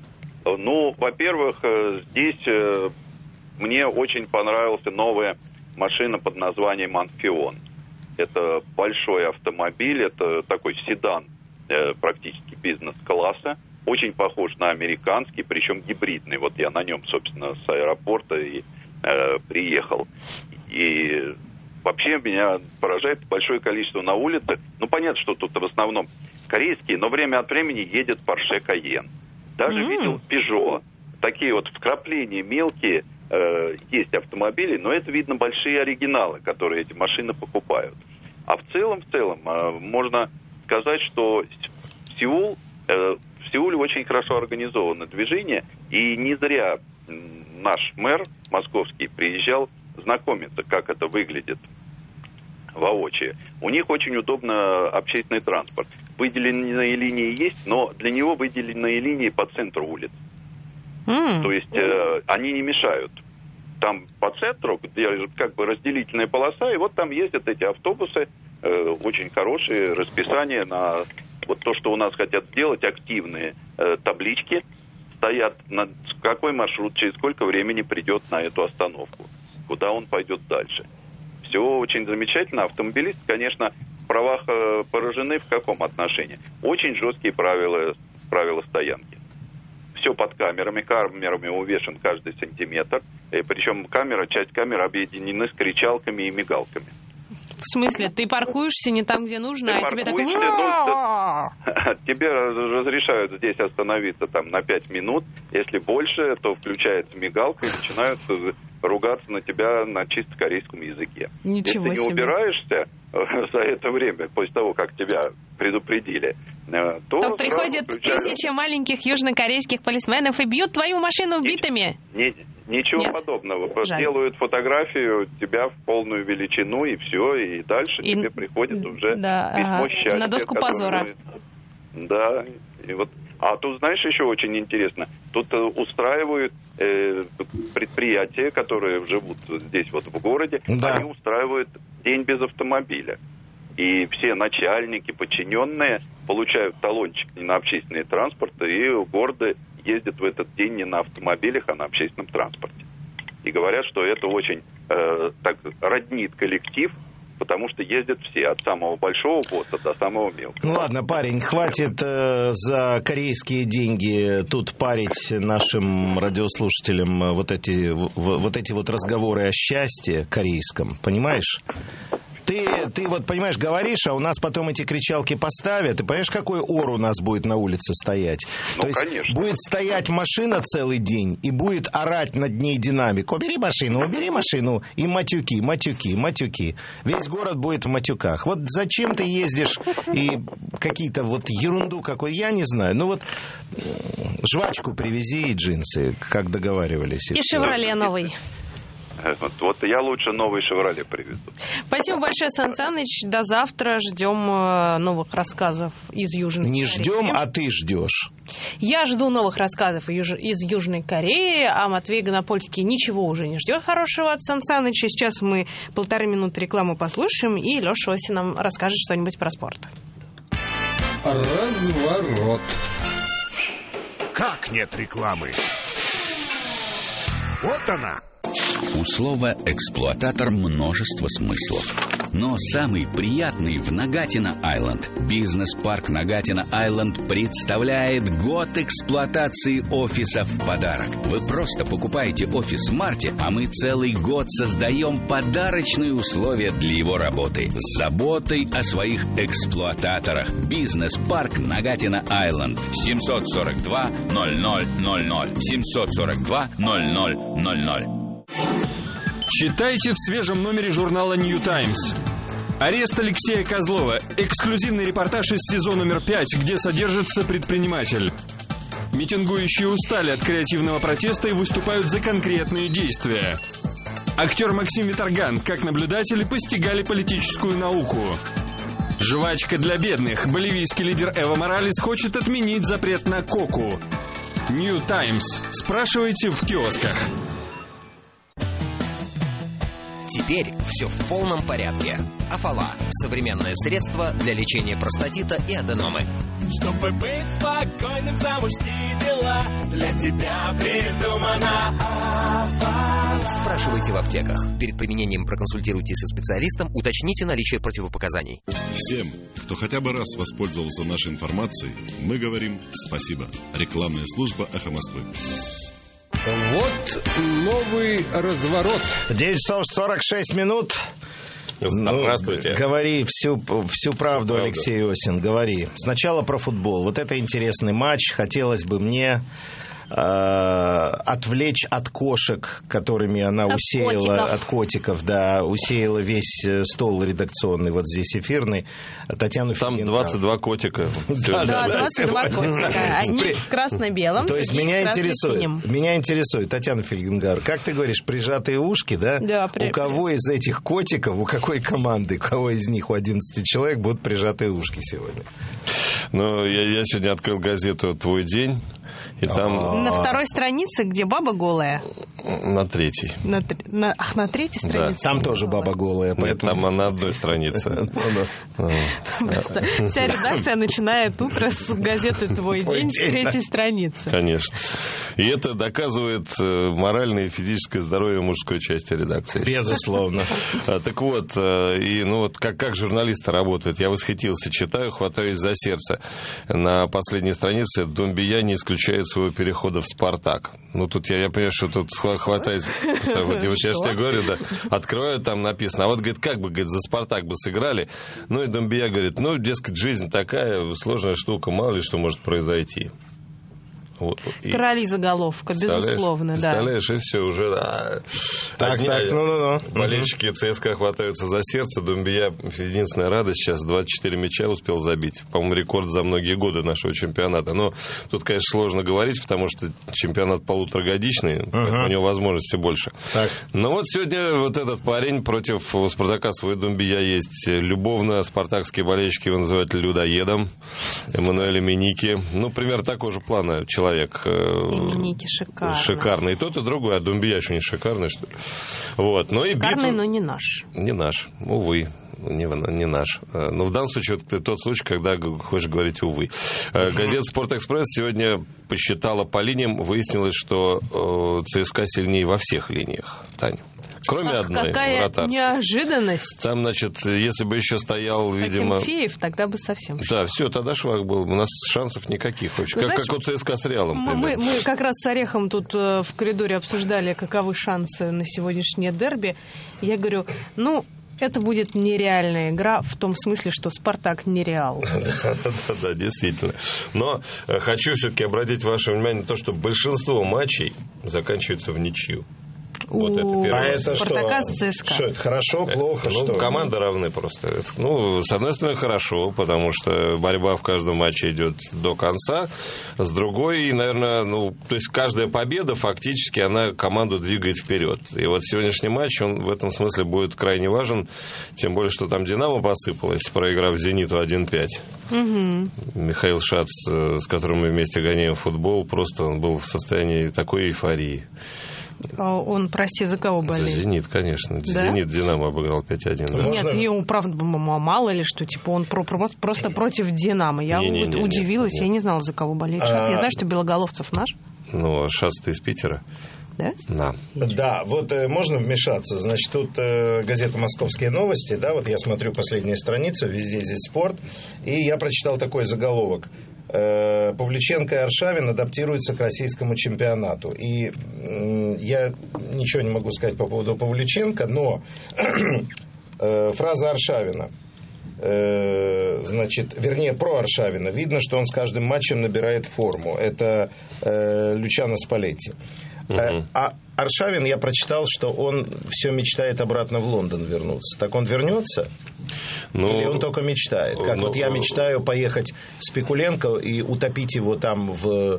V: Ну, во-первых, э, здесь э, мне очень понравилась новая машина под названием «Анфион». Это большой автомобиль, это такой седан э, практически бизнес-класса. Очень похож на американский, причем гибридный. Вот я на нем, собственно, с аэропорта и э, приехал. И вообще меня поражает большое количество на улице. Ну, понятно, что тут в основном корейские, но время от времени едет Porsche Cayenne. Даже
B: Mm.
V: видел Peugeot. Такие вот вкрапления мелкие э, есть автомобили, но это, видно, большие оригиналы, которые эти машины покупают. А в целом, в целом, э, можно сказать, что Сеул, э, в Сеуле очень хорошо организовано движение, и не зря м, наш мэр московский приезжал знакомиться, как это выглядит воочию. У них очень удобно общественный транспорт. Выделенные линии есть, но для него выделенные линии по центру улиц.
B: Mm.
V: То есть э, они не мешают. Там по центру, где как бы разделительная полоса, и вот там ездят эти автобусы, э, очень хорошие, расписание на вот то, что у нас хотят сделать, активные э, таблички, стоят на какой маршрут, через сколько времени придет на эту остановку, куда он пойдет дальше. Все очень замечательно. Автомобилисты, конечно, в правах э, поражены в каком отношении? Очень жесткие правила, правила стоянки. Все под камерами, камерами увешан каждый сантиметр. И причем камера, часть камер объединены с кричалками и мигалками.
B: В смысле, ты паркуешься не там, где нужно,
V: Ты
B: а тебе такой...
V: паркуешься, ну, тебе разрешают здесь остановиться там на пять минут. Если больше, то включается мигалка и начинают ругаться на тебя на чисто корейском языке.
B: Ничего
V: Если
B: себе.
V: не убираешься за это время, после того, как тебя предупредили, то,
B: То
V: сразу
B: приходят
V: включают.
B: тысячи маленьких южнокорейских полисменов и бьют твою машину битами.
V: Не- ничего
B: Нет?
V: подобного.
B: Жаль.
V: Делают фотографию тебя в полную величину, и все, и дальше
B: И-
V: тебе приходит уже
B: да,
V: письмо
B: ага,
V: счастья.
B: на доску
V: которое-
B: позора.
V: Да, и вот. А тут, знаешь, еще очень интересно, тут э, устраивают э, предприятия, которые живут здесь вот в городе,
A: Да.
V: они устраивают день без автомобиля. И все начальники, подчиненные получают талончик не на общественный транспорт, и гордо ездят в этот день не на автомобилях, а на общественном транспорте. И говорят, что это очень э, так роднит коллектив, потому что ездят все, от самого большого босса до самого мелкого.
A: Ну ладно, парень, хватит э, за корейские деньги тут парить нашим радиослушателям э, вот эти, в, вот эти вот разговоры о счастье корейском, понимаешь? Ты, ты вот, понимаешь, говоришь, а у нас потом эти кричалки поставят. Ты понимаешь, какой ор у нас будет на улице стоять?
V: Ну,
A: То есть
V: конечно.
A: будет стоять машина целый день и будет орать над ней динамик. Убери машину, убери машину. И матюки, матюки, матюки. Весь город будет в матюках. Вот зачем ты ездишь и какие-то вот ерунду какой, я не знаю. Ну вот э, жвачку привези и джинсы, как договаривались.
B: И
A: всё.
B: «Шевроле» новый.
V: Вот, вот я лучше новый «Шевроле» привезу.
B: Спасибо большое, Сан Саныч. До завтра. Ждем э, новых рассказов из Южной
A: Не
B: Кореи.
A: ждем, а ты ждешь.
B: Я жду новых рассказов из из Южной Кореи, а Матвей Гонопольский ничего уже не ждет хорошего от Сан Саныча. Сейчас мы полторы минуты рекламы послушаем, и Леша Осин нам расскажет что-нибудь про спорт.
E: разворот.
R: Как нет рекламы? Вот она.
C: У слова «эксплуататор» множество смыслов. Но самый приятный в Нагатино-Айленд. Бизнес-парк Нагатино-Айленд представляет год эксплуатации офиса в подарок. Вы просто покупаете офис в марте, а мы целый год создаем подарочные условия для его работы. С заботой о своих эксплуататорах. Бизнес-парк Нагатино-Айленд. семь сорок два ноль ноль ноль ноль. семь сорок два ноль ноль ноль ноль.
G: Читайте в свежем номере журнала New Times. Арест Алексея Козлова. Эксклюзивный репортаж из сезона номер пять, где содержится предприниматель. Митингующие устали от креативного протеста и выступают за конкретные действия. Актер Максим Виторган, как наблюдатели, постигали политическую науку. Жвачка для бедных. Боливийский лидер Эво Моралес хочет отменить запрет на коку. New Times. Спрашивайте в киосках.
I: Теперь все в полном порядке. Афала – современное средство для лечения простатита и аденомы.
K: Чтобы быть спокойным за мужские дела, для тебя придумана Афала.
I: Спрашивайте в аптеках. Перед применением проконсультируйтесь со специалистом, уточните наличие противопоказаний.
W: Всем, кто хотя бы раз воспользовался нашей информацией, мы говорим спасибо. Рекламная служба «Эхо Москвы».
E: Вот новый разворот.
A: девять часов сорок шесть минут.
X: Здравствуйте.
A: Ну, говори всю, всю правду, Правда. Алексей Осин, говори. Сначала про футбол. Вот это интересный матч. Хотелось бы мне э, отвлечь от кошек, которыми она
B: от
A: усеяла,
B: котиков.
A: от котиков, да, усеяла весь стол редакционный, вот здесь эфирный. Татьяну
X: Там
A: Филингар.
X: двадцать два котика.
B: Да, да, двадцать два котика. Они в красно-белом.
A: То есть меня интересует, меня интересует, Татьяна Филингар, как ты говоришь, прижатые ушки, да?
B: Да.
A: У кого из этих котиков, у какой команды, у кого из них, у одиннадцати человек будут прижатые ушки сегодня?
X: Ну, я, я сегодня открыл газету «Твой день», и там...
B: На второй странице, где баба голая?
X: На третьей.
B: На, на, ах, на третьей странице?
A: Да. Там тоже баба голая.
X: Поэтому... Нет, там на одной странице.
B: Вся редакция начинает утро с газеты «Твой день» с третьей страницы.
X: Конечно. И это доказывает моральное и физическое здоровье мужской части редакции.
A: Безусловно.
X: Так вот, и, ну вот как, как журналисты работают, я восхитился, читаю, хватаюсь за сердце. На последней странице Домбия не исключает своего перехода в «Спартак». Ну, тут я, я понимаю, что тут хватает... Вот я же тебе говорю, да, открою, там написано. А вот, говорит, как бы, говорит, за «Спартак» бы сыграли. Ну, и Домбия говорит, ну, дескать, жизнь такая, сложная штука, мало ли что может произойти. Вот.
B: Короли заголовка, безусловно,
X: представляешь,
B: да.
X: И все, уже да.
A: Так,
X: Одни,
A: так, ну-ну-ну.
X: Болельщики ЦСКА хватаются за сердце. Домбия, единственная радость, сейчас двадцать четыре мяча успел забить. По-моему, рекорд за многие годы нашего чемпионата. Но тут, конечно, сложно говорить, потому что чемпионат полуторагодичный, uh-huh. поэтому у него возможностей больше.
A: Так.
X: Но вот сегодня вот этот парень против Спартака свой Домбия есть. Любовно спартакские болельщики его называют людоедом. Эммануэль Миники. Ну, примерно такого же плана человек. Человек
B: Именики шикарный.
X: Шикарный. И тот, и другой. А Домбия еще не шикарный, что ли? Вот. Но
B: шикарный,
X: и битва...
B: но не наш.
X: Не наш. Увы. Не, не наш. Но в данном случае это тот случай, когда хочешь говорить «увы». Газета «Спортэкспресс» сегодня посчитала по линиям, выяснилось, что ЦСКА сильнее во всех линиях. Тань. Кроме
B: Ах,
X: одной.
B: Какая
X: вратарской.
B: Неожиданность.
X: Там, значит, если бы еще стоял, видимо...
B: Акинфеев, тогда бы совсем шаг.
X: Да, все, тогда швах был. У нас шансов никаких. Вообще. Как, знаешь, как у ЦСКА с Реалом.
B: Мы, мы как раз с Орехом тут в коридоре обсуждали, каковы шансы на сегодняшнее дерби. Я говорю, ну... Это будет нереальная игра в том смысле, что «Спартак» не Реал.
X: Да-да-да, действительно. Но хочу все-таки обратить ваше внимание на то, что большинство матчей заканчиваются в ничью.
B: Вот это первое. А это Спартака с ЦСКА.
A: Что, это хорошо, плохо,
X: ну,
A: что?
X: Команды равны просто. Ну, с одной стороны, хорошо, потому что борьба в каждом матче идет до конца. С другой, наверное, ну, то есть каждая победа фактически, она команду двигает вперед. И вот сегодняшний матч, он в этом смысле будет крайне важен. Тем более, что там «Динамо» посыпалось, проиграв «Зениту» один пять. Угу. Михаил Шац, с которым мы вместе гоняем футбол, просто он был в состоянии такой эйфории.
B: А он, прости, за кого болеет?
X: За «Зенит», конечно.
B: Да?
X: «Зенит» «Динамо» обыграл пять один. Да.
B: Нет, ему, правда, мало ли что, типа, он про, про, просто против «Динамо». Я
X: не, не, не,
B: удивилась,
X: не, не.
B: я не знала, за кого болеет.
A: А...
B: Я знаю, что Белоголовцев наш.
X: Ну, Шаст из Питера.
B: Да?
X: Да.
A: Да, вот э, можно вмешаться. Значит, тут э, газета «Московские новости», да, вот я смотрю последнюю страницу, везде здесь спорт, и я прочитал такой заголовок. Э, Павлюченко и Аршавин адаптируются к российскому чемпионату. И э, я ничего не могу сказать по поводу Павлюченко, но э, фраза Аршавина. Э, значит, вернее, про Аршавина. Видно, что он с каждым матчем набирает форму. Это э, Лючано Спалетти. Uh-huh. А Аршавин, я прочитал, что он все мечтает обратно в Лондон вернуться. Так он вернется? Ну, или он только мечтает? Как ну, вот я мечтаю поехать с Пикуленко и утопить его там в,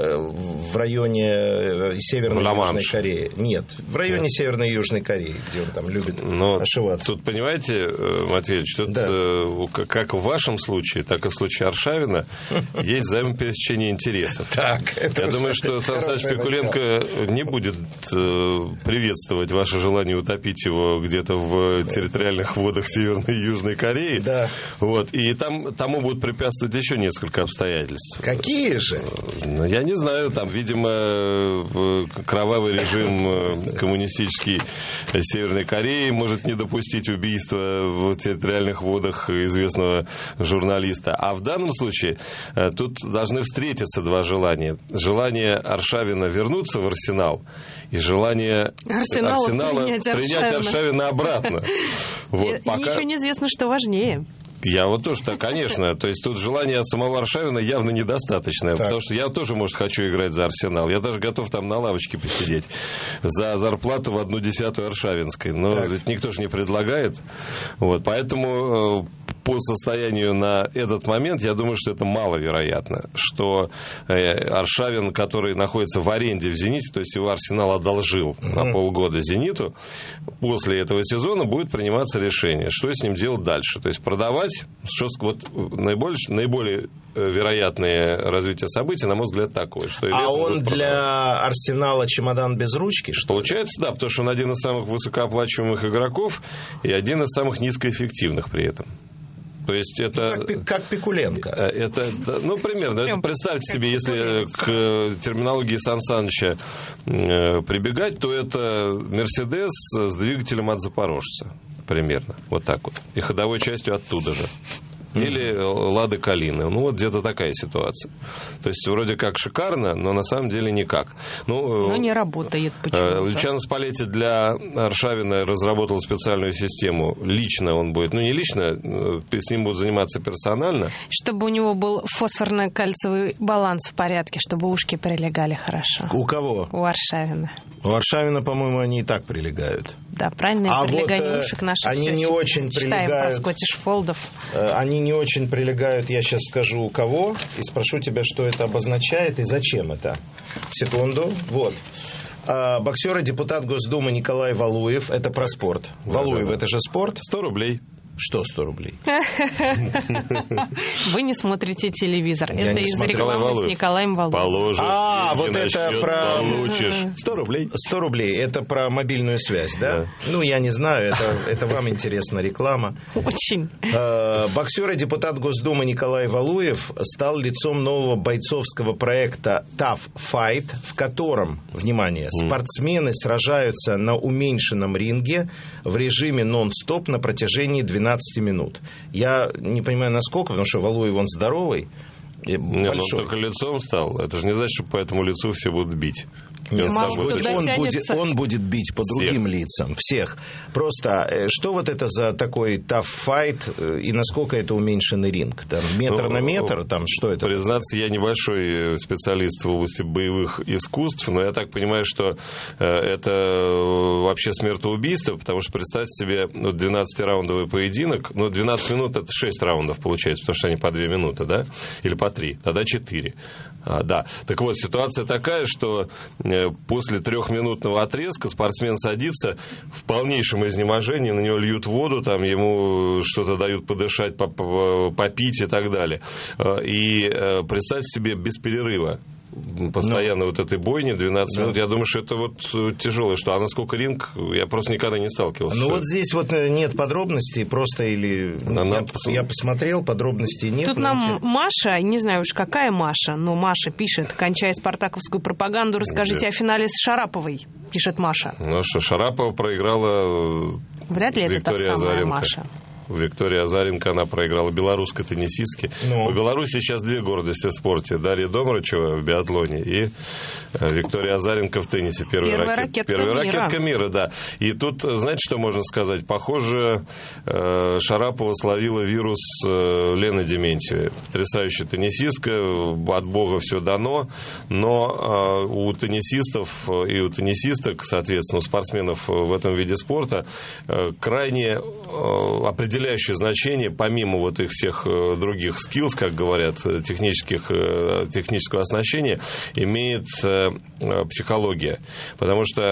A: в районе Северной и Южной Кореи. Нет, в районе Нет. Северной и Южной Кореи, где он там любит Но ошиваться.
X: Тут, понимаете, Матвеевич, тут да. как в вашем случае, так и в случае Аршавина есть взаимопересечение интересов.
A: Так,
X: я думаю, что Сан Саныч Пикуленко не будет приветствовать ваше желание утопить его где-то в территориальных водах Северной и Южной Кореи.
A: Да.
X: Вот. И там, тому будут препятствовать еще несколько обстоятельств.
A: Какие же?
X: Ну, я не знаю. Там, видимо, кровавый режим коммунистический Северной Кореи может не допустить убийства в территориальных водах известного журналиста. А в данном случае тут должны встретиться два желания. Желание Аршавина вернуться в Арсенал и желание
B: Арсенала,
X: Арсенала
B: принять,
X: принять Аршавина обратно. Вот,
B: пока... Еще неизвестно, что важнее.
X: Я вот тоже так, конечно. То есть тут желания самого Аршавина явно недостаточно. Так. Потому что я тоже, может, хочу играть за Арсенал. Я даже готов там на лавочке посидеть за зарплату в одну десятую Аршавинской. Но ведь никто же не предлагает. Вот, поэтому по состоянию на этот момент, я думаю, что это маловероятно, что Аршавин, который находится в аренде в «Зените», то есть его Арсенал одолжил mm-hmm. на полгода «Зениту», после этого сезона будет приниматься решение, что с ним делать дальше. То есть продавать, что вот наиболее, наиболее вероятное развитие событий, на мой взгляд, такое. Что
A: а он для Арсенала чемодан без ручки? Что
X: Получается, да, потому что он один из самых высокооплачиваемых игроков и один из самых низкоэффективных при этом. То есть это...
A: Как, как Пикуленко.
X: Это, ну, примерно. Это, представьте себе, если к терминологии Сан Саныча прибегать, то это «Мерседес» с двигателем от «Запорожца». Примерно. Вот так вот. И ходовой частью оттуда же. Или «Лада Калина». Ну, вот где-то такая ситуация. То есть, вроде как шикарно, но на самом деле никак. Ну,
B: но не работает почему-то.
X: Лючано Спалетти для Аршавина разработал специальную систему. Лично он будет, ну, не лично, с ним будут заниматься персонально.
B: Чтобы у него был фосфорно-кальциевый баланс в порядке, чтобы ушки прилегали хорошо.
A: У кого?
B: У Аршавина.
A: У Аршавина, по-моему, они и так прилегают.
B: Да, правильное а прилегание вот, ушек наших.
A: Они не очень
B: читаем
A: прилегают.
B: Читаем про Скоттиш Фолдов.
A: Они не очень прилегают, я сейчас скажу, у кого, и спрошу тебя, что это обозначает и зачем это. Секунду. Вот. Боксер и депутат Госдумы Николай Валуев. Это про спорт. Да, Валуев, да, да. Это же спорт.
X: сто рублей.
A: Что сто рублей?
B: Вы не смотрите телевизор.
A: Я
B: это из рекламы с Николаем Валуевым.
X: Положишь.
A: А, вот это про...
X: Получишь.
A: сто рублей. сто рублей. Это про мобильную связь, да? да. Ну, я не знаю. Это, это вам интересна реклама.
B: Очень.
A: Боксер и депутат Госдумы Николай Валуев стал лицом нового бойцовского проекта Tough Fight, в котором, внимание, спортсмены сражаются на уменьшенном ринге в режиме нон-стоп на протяжении двенадцати минут. Я не понимаю, насколько, потому что Валуев, он здоровый.
X: Нет, он только лицом стал. Это же не значит, что по этому лицу все будут бить.
A: Нет, он, будет, он, будет, он будет бить по всех. Другим лицам, всех. Просто, что вот это за такой tough fight и насколько это уменьшенный ринг? Там, метр ну, на метр? Там, что это?
X: Признаться, я небольшой специалист в области боевых искусств, но я так понимаю, что это вообще смертоубийство, потому что представьте себе ну, двенадцатираундовый поединок, ну, двенадцать минут это шесть раундов получается, потому что они по две минуты, да? Или по три, тогда четыре. А, да. Так вот, ситуация такая, что после трехминутного отрезка спортсмен садится в полнейшем изнеможении, на него льют воду, там ему что-то дают подышать, попить и так далее. И представьте себе без перерыва. постоянно вот этой бойни двенадцать минут, я думаю, что это вот тяжелое, что, а насколько ринг, я просто никогда не сталкивался.
A: Ну вот здесь вот нет подробностей, просто или... Я, пос... я посмотрел, подробностей нет.
B: Тут нам те... Маша, не знаю уж какая Маша, но Маша пишет, кончая спартаковскую пропаганду, расскажите Нет. о финале с Шараповой, пишет Маша.
X: Ну что, Шарапова проиграла
B: Вряд ли
X: Виктория
B: это та самая
X: Азаренко.
B: Маша.
X: Виктория Азаренко, она проиграла белорусской теннисистке. Ну. В Беларуси сейчас две гордости в спорте. Дарья Домрачева в биатлоне и Виктория Азаренко в теннисе. Первая,
B: Первая
X: ракет,
B: ракетка
X: первая
B: мира.
X: ракетка мира, да. И тут, знаете, что можно сказать? Похоже, Шарапова словила вирус Лены Дементьевой. Потрясающая теннисистка, от бога все дано, но у теннисистов и у теннисисток, соответственно, у спортсменов в этом виде спорта крайне определенные определяющее значение, помимо вот их всех других skills, как говорят, технических, технического оснащения, имеет психология. Потому что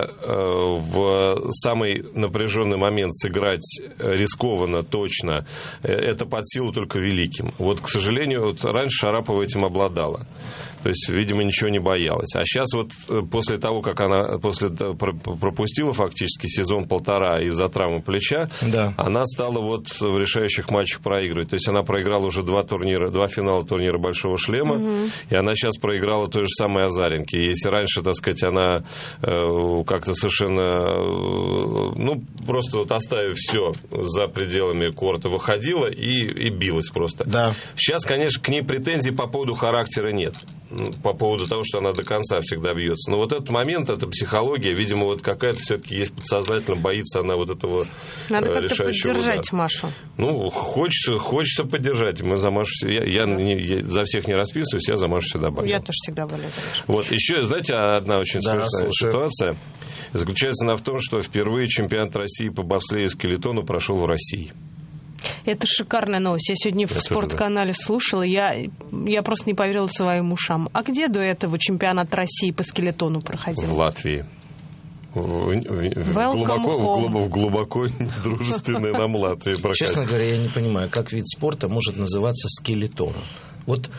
X: в самый напряженный момент сыграть рискованно, точно, это под силу только великим. Вот, к сожалению, вот раньше Шарапова этим обладала. То есть, видимо, ничего не боялась. А сейчас вот после того, как она после, пропустила фактически сезон-полтора из-за травмы плеча, да. она стала вот в решающих матчах проигрывать. То есть она проиграла уже два турнира, два финала турнира Большого шлема, угу. и она сейчас проиграла той же самой Азаренке. Если раньше, так сказать, она э, как-то совершенно, э, ну, просто вот оставив все за пределами корта, выходила и, и билась просто. Да. Сейчас, конечно, к ней претензий по поводу характера нет. По поводу того, что она до конца всегда бьется. Но вот этот момент, эта психология, видимо, вот какая-то все-таки есть подсознательно, боится она вот этого
B: Надо
X: э, решающего
B: как-то поддержать
X: удара.
B: Машу.
X: Ну, хочется, хочется поддержать. Мы за Машу... Я, я, не, я за всех не расписываюсь, я за Машу всегда болею.
B: Я тоже всегда болею.
X: Вот, еще, знаете, одна очень
A: да,
X: смешная
A: слушаю.
X: ситуация заключается она в том, что впервые чемпионат России по бобслею и скелетону прошел в России.
B: Это шикарная новость. Я сегодня в спортканале слушала, я, я просто не поверила своим ушам. А где до этого чемпионат России по скелетону проходил?
X: В Латвии. В, в, глубоко, в, в глубоко дружественной нам Латвии проходит.
A: Честно говоря, я не понимаю, как вид спорта может называться скелетон. Вот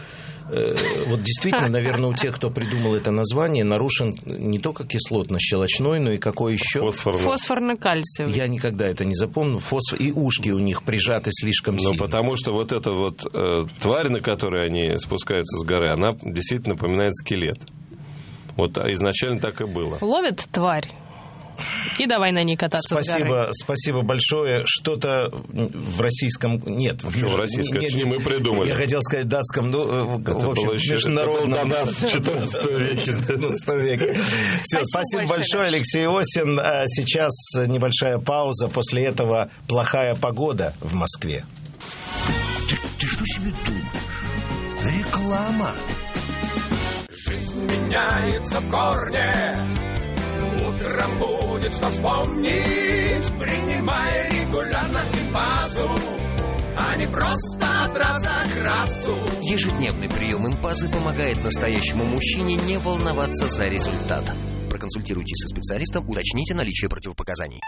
A: Вот действительно, наверное, у тех, кто придумал это название, нарушен не только кислотно-щелочной, но и какой еще?
B: Фосфорный. Фосфорно-кальциевый.
A: Я никогда это не запомнил. Фосфор... И ушки у них прижаты слишком сильно.
X: Ну, потому что вот эта вот э, тварь, на которой они спускаются с горы, она действительно напоминает скелет. Вот изначально так и было.
B: Ловит тварь. И давай на ней кататься.
A: Спасибо, спасибо большое. Что-то в российском... Нет,
X: в, в российском не, не мы придумали.
A: Я хотел сказать датском, ну,
X: это в общем,
A: было еще, международном.
X: Это было до нас в четырнадцатом веке.
A: Все, спасибо большое, Алексей Осин. Сейчас небольшая пауза. После этого плохая погода в Москве.
J: Ты, ты что себе думаешь? Реклама.
K: Жизнь меняется в корне. Утром будет что вспомнить. Принимай регулярно импазу, а не просто от раза к разу.
I: Ежедневный прием импазы помогает настоящему мужчине не волноваться за результат. Проконсультируйтесь со специалистом, уточните наличие противопоказаний.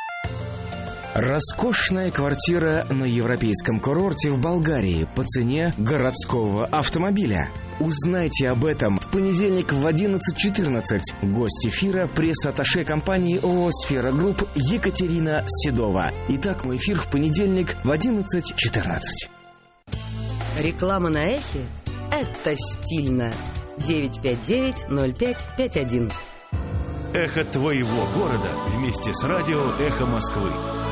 U: Роскошная квартира на европейском курорте в Болгарии по цене городского автомобиля. Узнайте об этом в понедельник в одиннадцать четырнадцать. Гость эфира – пресс-атташе компании ООО «Сфера Групп» Екатерина Седова. Итак, мой эфир в понедельник в одиннадцать четырнадцать.
L: Реклама на Эхе – это стильно. девять пять девять ноль пять пять один.
J: Эхо твоего города вместе с радио «Эхо Москвы».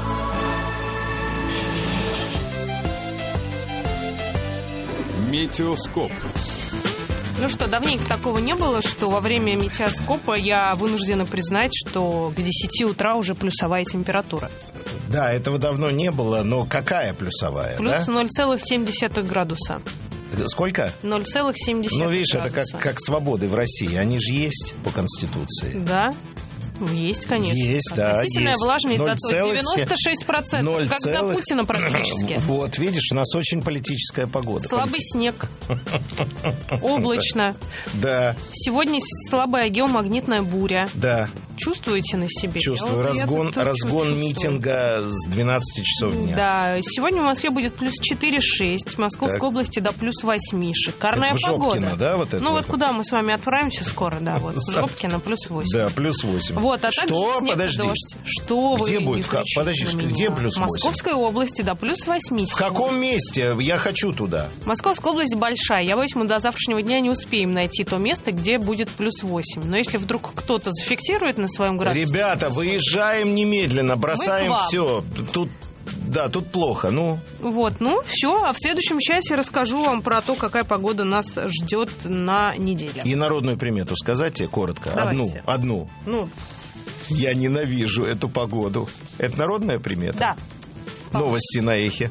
G: Метеоскоп.
B: Ну что, давненько такого не было, что во время метеоскопа я вынуждена признать, что к десяти утра уже плюсовая температура.
A: Да, этого давно не было, но какая плюсовая?
B: Плюс
A: да?
B: ноль целых семь десятых градуса.
A: Сколько?
B: ноль целых семь десятых
A: Ну, видишь,
B: градуса.
A: Это как, как свободы в России. Они же есть по Конституции.
B: Да. Есть, конечно.
A: Есть, да,
B: относительная
A: есть.
B: влажность
A: ноль
B: зато
A: целых
B: девяносто шесть процентов,
A: ноль
B: как
A: целых
B: за Путина практически.
A: Вот, видишь, у нас очень политическая погода.
B: Слабый
A: Полити...
B: снег. Облачно.
A: Да.
B: Сегодня слабая геомагнитная буря.
A: Да.
B: Чувствуете на себе?
A: Чувствую.
B: Вот
A: разгон разгон
B: чувствую.
A: митинга с двенадцати часов дня.
B: Да. Сегодня в Москве будет плюс четыре шесть. В Московской
A: так. области
B: до плюс восемь. Шикарная
A: это
B: погода.
A: Жопкино, да, вот это
B: ну
A: вот?
B: вот куда мы с вами отправимся скоро, да, вот в Жопкино плюс восемь.
A: Да, плюс восемь.
B: Вот, а
A: что?
B: Снег,
A: Подожди.
B: Дождь. Что
A: где
B: вы
A: будет? В... Подожди, где плюс восемь?
B: В Московской области до плюс восемь.
A: В каком месте? Я хочу туда.
B: Московская область большая. Я боюсь, мы до завтрашнего дня не успеем найти то место, где будет плюс восемь. Но если вдруг кто-то зафиксирует на своем градусе...
A: Ребята, выезжаем немедленно, бросаем все. Тут... Да, тут плохо, ну...
B: Вот, ну, все. А в следующем часе расскажу вам про то, какая погода нас ждет на неделе.
A: И народную примету сказать тебе коротко?
B: Давайте.
A: Одну, одну.
B: Ну...
A: Я ненавижу эту погоду. Это народная примета?
B: Да.
A: Новости на Эхе.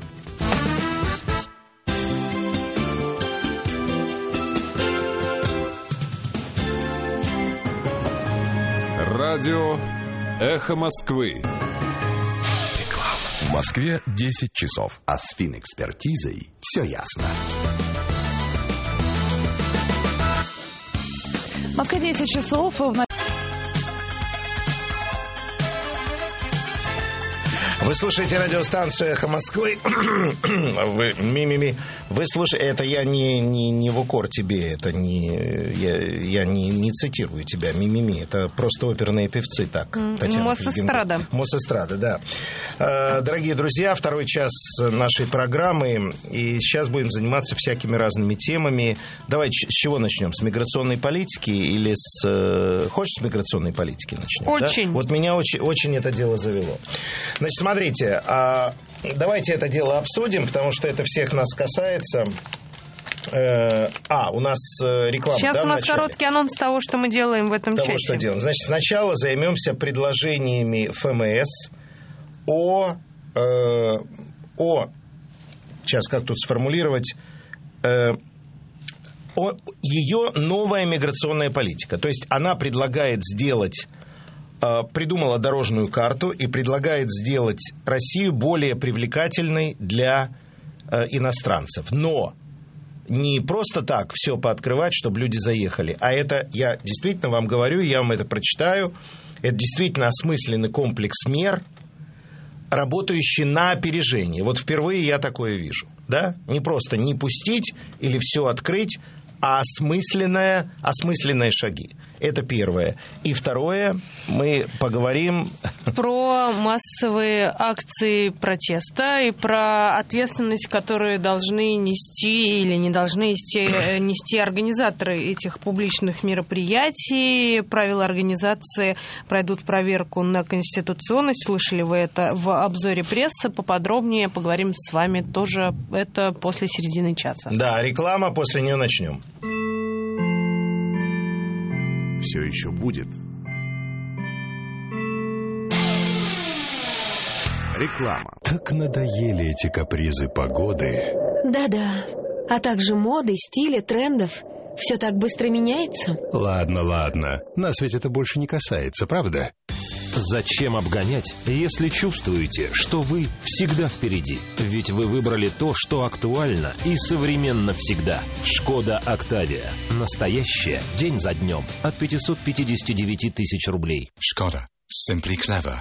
G: Радио «Эхо Москвы».
J: В Москве десять часов.
M: А с финэкспертизой все ясно.
D: В Москве десять часов. В...
A: Вы слушаете радиостанцию «Эхо Москвы». Вы, ми-ми-ми. Вы слушаете... Это я не, не, не в укор тебе. Это не... Я, я не, не цитирую тебя. Ми-ми-ми. Это просто оперные певцы. Так.
B: Мосэстрада.
A: Мосэстрада, да. Дорогие друзья, второй час нашей программы. И сейчас будем заниматься всякими разными темами. Давайте с чего начнем? С миграционной политики или с... Хочешь с миграционной политики начнем?
B: Очень.
A: Да? Вот меня очень, очень это дело завело. Значит, смотрите, а, давайте это дело обсудим, потому что это всех нас касается. Э, а, у нас реклама.
B: Сейчас
A: да,
B: у нас
A: вначале?
B: Короткий анонс того, что мы делаем в этом
A: того,
B: часе.
A: Что делаем. Значит, сначала займемся предложениями эф эм эс о, э, о сейчас как тут сформулировать, э, о ее новая миграционная политика. То есть она предлагает сделать придумала дорожную карту и предлагает сделать Россию более привлекательной для э, иностранцев. Но не просто так все пооткрывать, чтобы люди заехали. А это, я действительно вам говорю, я вам это прочитаю, это действительно осмысленный комплекс мер, работающий на опережение. Вот впервые я такое вижу. Да? Не просто не пустить или все открыть, а осмысленные, осмысленные шаги. Это первое. И второе, мы поговорим...
B: Про массовые акции протеста и про ответственность, которую должны нести или не должны нести, нести организаторы этих публичных мероприятий. Правила организации пройдут проверку на конституционность. Слышали вы это в обзоре прессы. Поподробнее поговорим с вами тоже. Это после середины часа.
A: Да, реклама, после нее начнем.
R: Все еще будет. Реклама.
J: Так надоели эти капризы погоды.
H: Да-да. А также моды, стиля, трендов. Все так быстро меняется.
J: Ладно, ладно. Нас ведь это больше не касается, правда?
N: Зачем обгонять, если чувствуете, что вы всегда впереди? Ведь вы выбрали то, что актуально и современно всегда. Шкода Октавия. Настоящая, день за днем. От пятьсот пятьдесят девять тысяч рублей.
J: Шкода. Simply clever.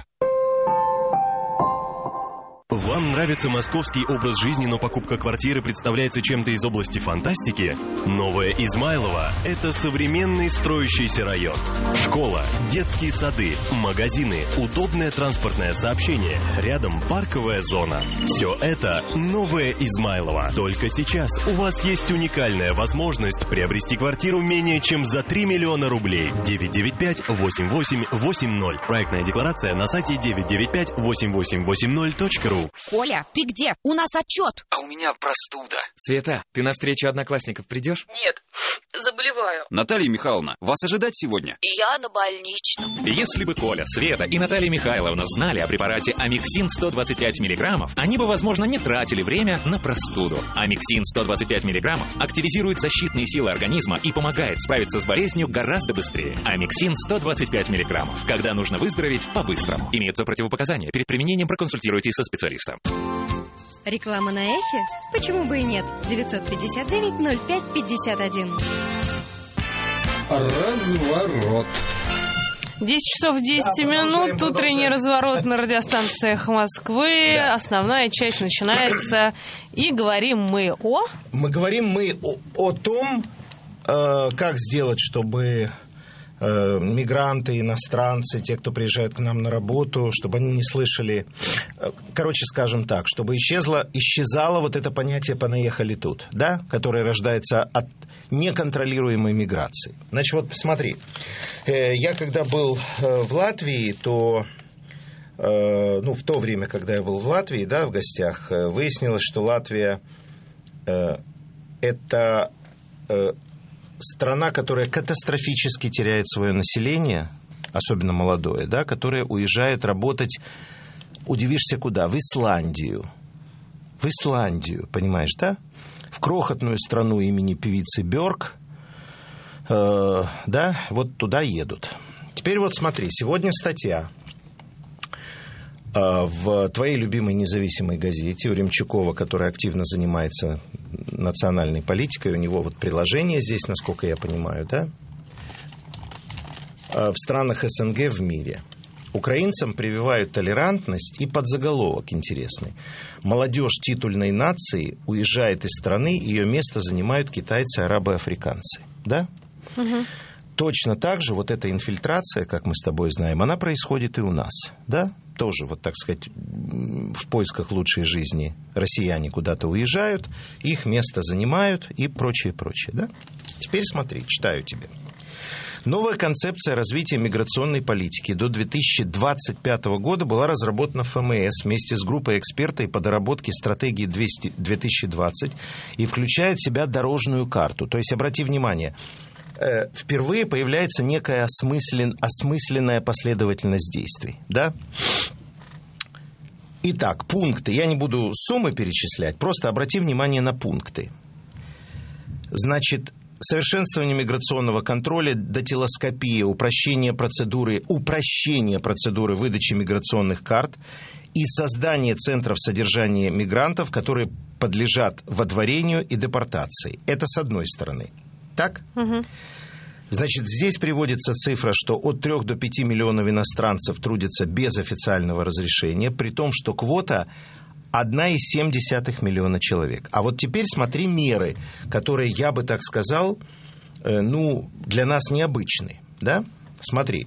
O: Вам нравится московский образ жизни, но покупка квартиры представляется чем-то из области фантастики? Новое Измайлово – это современный строящийся район. Школа, детские сады, магазины, удобное транспортное сообщение, рядом парковая зона. Все это новое Измайлово. Только сейчас у вас есть уникальная возможность приобрести квартиру менее чем за три миллиона рублей. девять девять пять восемь восемь восемь ноль. Проектная декларация на сайте девять девять пять восемь восемь восемь ноль точка ру.
P: Коля, ты где? У нас отчет.
Y: А у меня простуда.
Z: Света, ты на встречу одноклассников придешь?
Y: Нет.
F: Заболеваю.
P: Наталья Михайловна, вас ожидать сегодня?
F: Я на больничном.
Q: Если бы Коля, Света и Наталья Михайловна знали о препарате Амиксин сто двадцать пять миллиграммов, они бы, возможно, не тратили время на простуду. Амиксин сто двадцать пять миллиграммов активизирует защитные силы организма и помогает справиться с болезнью гораздо быстрее. Амиксин сто двадцать пять миллиграммов. Когда нужно выздороветь по-быстрому. Имеются противопоказания. Перед применением проконсультируйтесь со специалистом.
S: Реклама на Эхе? Почему бы и нет? девятьсот пятьдесят девять ноль пять пятьдесят один.
E: Разворот.
B: десять часов десять да, минут. Утренний разворот на радиостанции «Эхо Москвы». Да. Основная часть начинается. И говорим мы о...
A: Мы говорим мы о, о том, э, как сделать, чтобы... мигранты, иностранцы, те, кто приезжают к нам на работу, чтобы они не слышали, короче, скажем так, чтобы исчезло, исчезало вот это понятие «понаехали тут», да, которое рождается от неконтролируемой миграции. Значит, вот смотри, я когда был в Латвии, то, ну, в то время, когда я был в Латвии, да, в гостях, выяснилось, что Латвия это страна, которая катастрофически теряет свое население, особенно молодое, да, которое уезжает работать, удивишься куда, в Исландию. В Исландию, понимаешь, да? В крохотную страну имени певицы Бьорк, э, да, вот туда едут. Теперь вот смотри, сегодня статья э, в твоей любимой независимой газете у Ремчукова, которая активно занимается национальной политикой, у него вот приложение здесь, насколько я понимаю, да, в странах СНГ в мире. Украинцам прививают толерантность и подзаголовок интересный. Молодежь титульной нации уезжает из страны, ее место занимают китайцы, арабы, африканцы. Да? Угу. Точно так же вот эта инфильтрация, как мы с тобой знаем, она происходит и у нас. Да? Тоже, вот так сказать, в поисках лучшей жизни россияне куда-то уезжают, их место занимают и прочее, прочее. Да? Теперь смотри, читаю тебе. Новая концепция развития миграционной политики до две тысячи двадцать пятого года была разработана ФМС вместе с группой экспертов по доработке стратегии две тысячи двадцать и включает в себя дорожную карту. То есть, обрати внимание, впервые появляется некая осмыслен, осмысленная последовательность действий. Да? Итак, пункты. Я не буду суммы перечислять, просто обрати внимание на пункты. Значит, совершенствование миграционного контроля, дактилоскопия, упрощение процедуры, упрощение процедуры выдачи миграционных карт и создание центров содержания мигрантов, которые подлежат водворению и депортации. Это с одной стороны. Так? Угу. Значит, здесь приводится цифра, что от трёх до пяти миллионов иностранцев трудятся без официального разрешения, при том, что квота одна целая семь десятых миллиона человек. А вот теперь смотри меры, которые, я бы так сказал, э, ну, для нас необычны. Да? Смотри.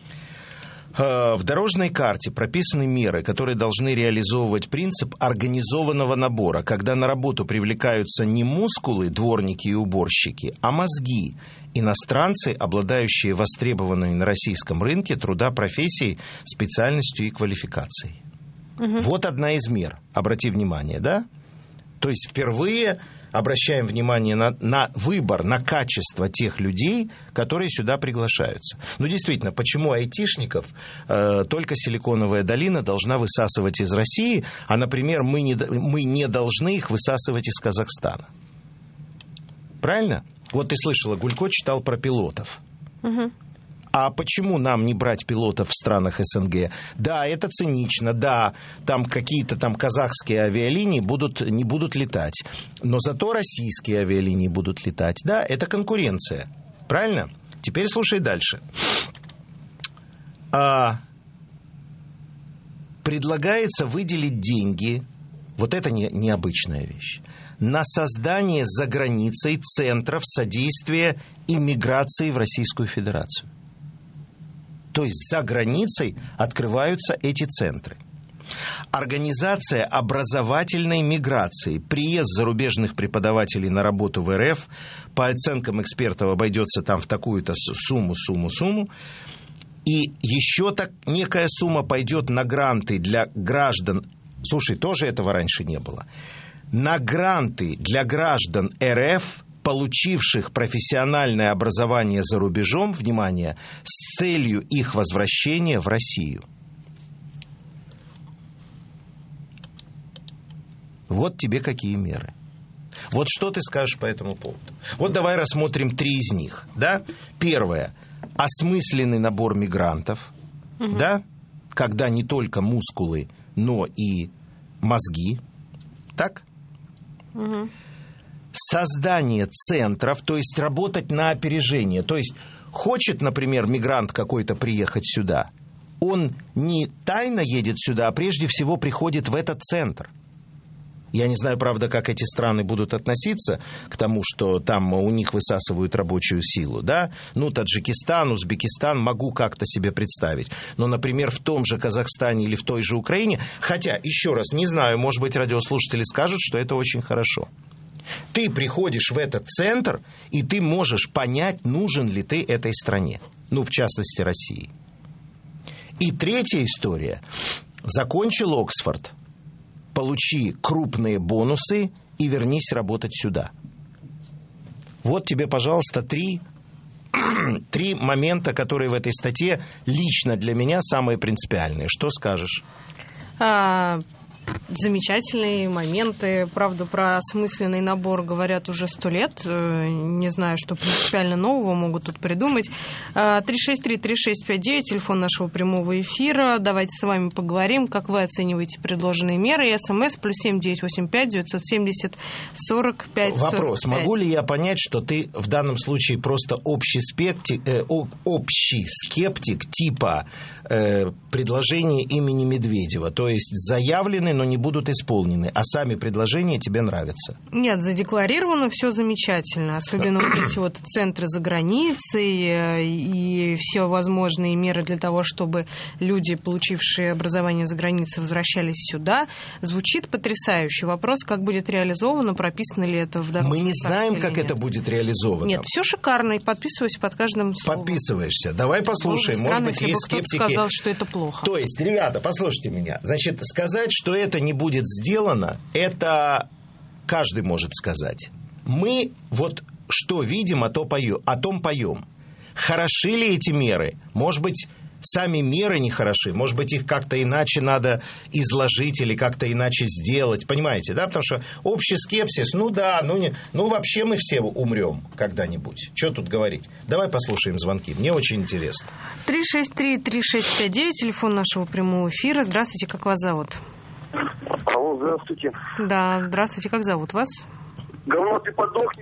A: В дорожной карте прописаны меры, которые должны реализовывать принцип организованного набора, когда на работу привлекаются не мускулы, дворники и уборщики, а мозги, иностранцы, обладающие востребованными на российском рынке труда профессией, специальностью и квалификацией. Угу. Вот одна из мер, обрати внимание, да? То есть впервые обращаем внимание на, на выбор, на качество тех людей, которые сюда приглашаются. Ну, действительно, почему айтишников э, только Силиконовая долина должна высасывать из России, а, например, мы не, мы не должны их высасывать из Казахстана? Правильно? Вот ты слышала, Гулько читал про пилотов. Угу. А почему нам не брать пилотов в странах СНГ? Да, это цинично, да, там какие-то там казахские авиалинии будут, не будут летать, но зато российские авиалинии будут летать. Да, это конкуренция, правильно? Теперь слушай дальше. А, предлагается выделить деньги, вот это не, необычная вещь, на создание за границей центров содействия иммиграции в Российскую Федерацию. То есть за границей открываются эти центры. Организация образовательной миграции. Приезд зарубежных преподавателей на работу в РФ по оценкам экспертов обойдется там в такую-то сумму, сумму, сумму. И еще так некая сумма пойдет на гранты для граждан. Слушай, тоже этого раньше не было. На гранты для граждан РФ получивших профессиональное образование за рубежом, внимание, с целью их возвращения в Россию. Вот тебе какие меры. Вот что ты скажешь по этому поводу? Вот давай рассмотрим три из них. Да? Первое. Осмысленный набор мигрантов. Угу. Да? Когда не только мускулы, но и мозги. Так? Угу. Создание центров, то есть работать на опережение. То есть хочет, например, мигрант какой-то приехать сюда, он не тайно едет сюда, а прежде всего приходит в этот центр. Я не знаю, правда, как эти страны будут относиться к тому, что там у них высасывают рабочую силу, да? Ну, Таджикистан, Узбекистан могу как-то себе представить. Но, например, в том же Казахстане или в той же Украине, хотя, еще раз, не знаю, может быть, радиослушатели скажут, что это очень хорошо. Ты приходишь в этот центр, и ты можешь понять, нужен ли ты этой стране. Ну, в частности, России. И третья история. Закончил Оксфорд. Получи крупные бонусы и вернись работать сюда. Вот тебе, пожалуйста, три, три момента, которые в этой статье лично для меня самые принципиальные. Что скажешь?
B: А, замечательные моменты. Правда, про осмысленный набор говорят уже сто лет. Не знаю, что принципиально нового могут тут придумать. три шесть три три шесть пять девять, телефон нашего прямого эфира. Давайте с вами поговорим, как вы оцениваете предложенные меры. СМС плюс семь девять восемь пять девятьсот семьдесят сорок пять сорок пять.
A: Вопрос. Могу ли я понять, что ты в данном случае просто общий, спектик, э, общий скептик типа э, предложения имени Медведева? То есть заявлены, но не будут исполнены, а сами предложения тебе нравятся?
B: Нет, задекларировано все замечательно. Особенно вот эти вот центры за границей и все возможные меры для того, чтобы люди, получившие образование за границей, возвращались сюда. Звучит потрясающе. Вопрос, как будет реализовано, прописано ли это в дорожном.
A: Мы не знаем, как это будет реализовано.
B: Нет, все шикарно, и подписываюсь под каждым словом.
A: Подписываешься. Давай послушаем. Может быть, есть скептики.
B: Сказал, что это плохо.
A: То есть, ребята, послушайте меня. Значит, сказать, что это не будет сделано, это каждый может сказать. Мы вот что видим, а то поем, о том поем. Хороши ли эти меры? Может быть, сами меры не хороши, может быть, их как-то иначе надо изложить или как-то иначе сделать, понимаете, да? Потому что общий скепсис, ну да, ну, не, ну вообще мы все умрем когда-нибудь. Что тут говорить? Давай послушаем звонки, мне очень интересно.
B: три шесть три три шесть пять девять, телефон нашего прямого эфира. Здравствуйте, как вас зовут?
C: Алло, здравствуйте.
B: Да, здравствуйте, как зовут вас?
C: Говно ты подохни.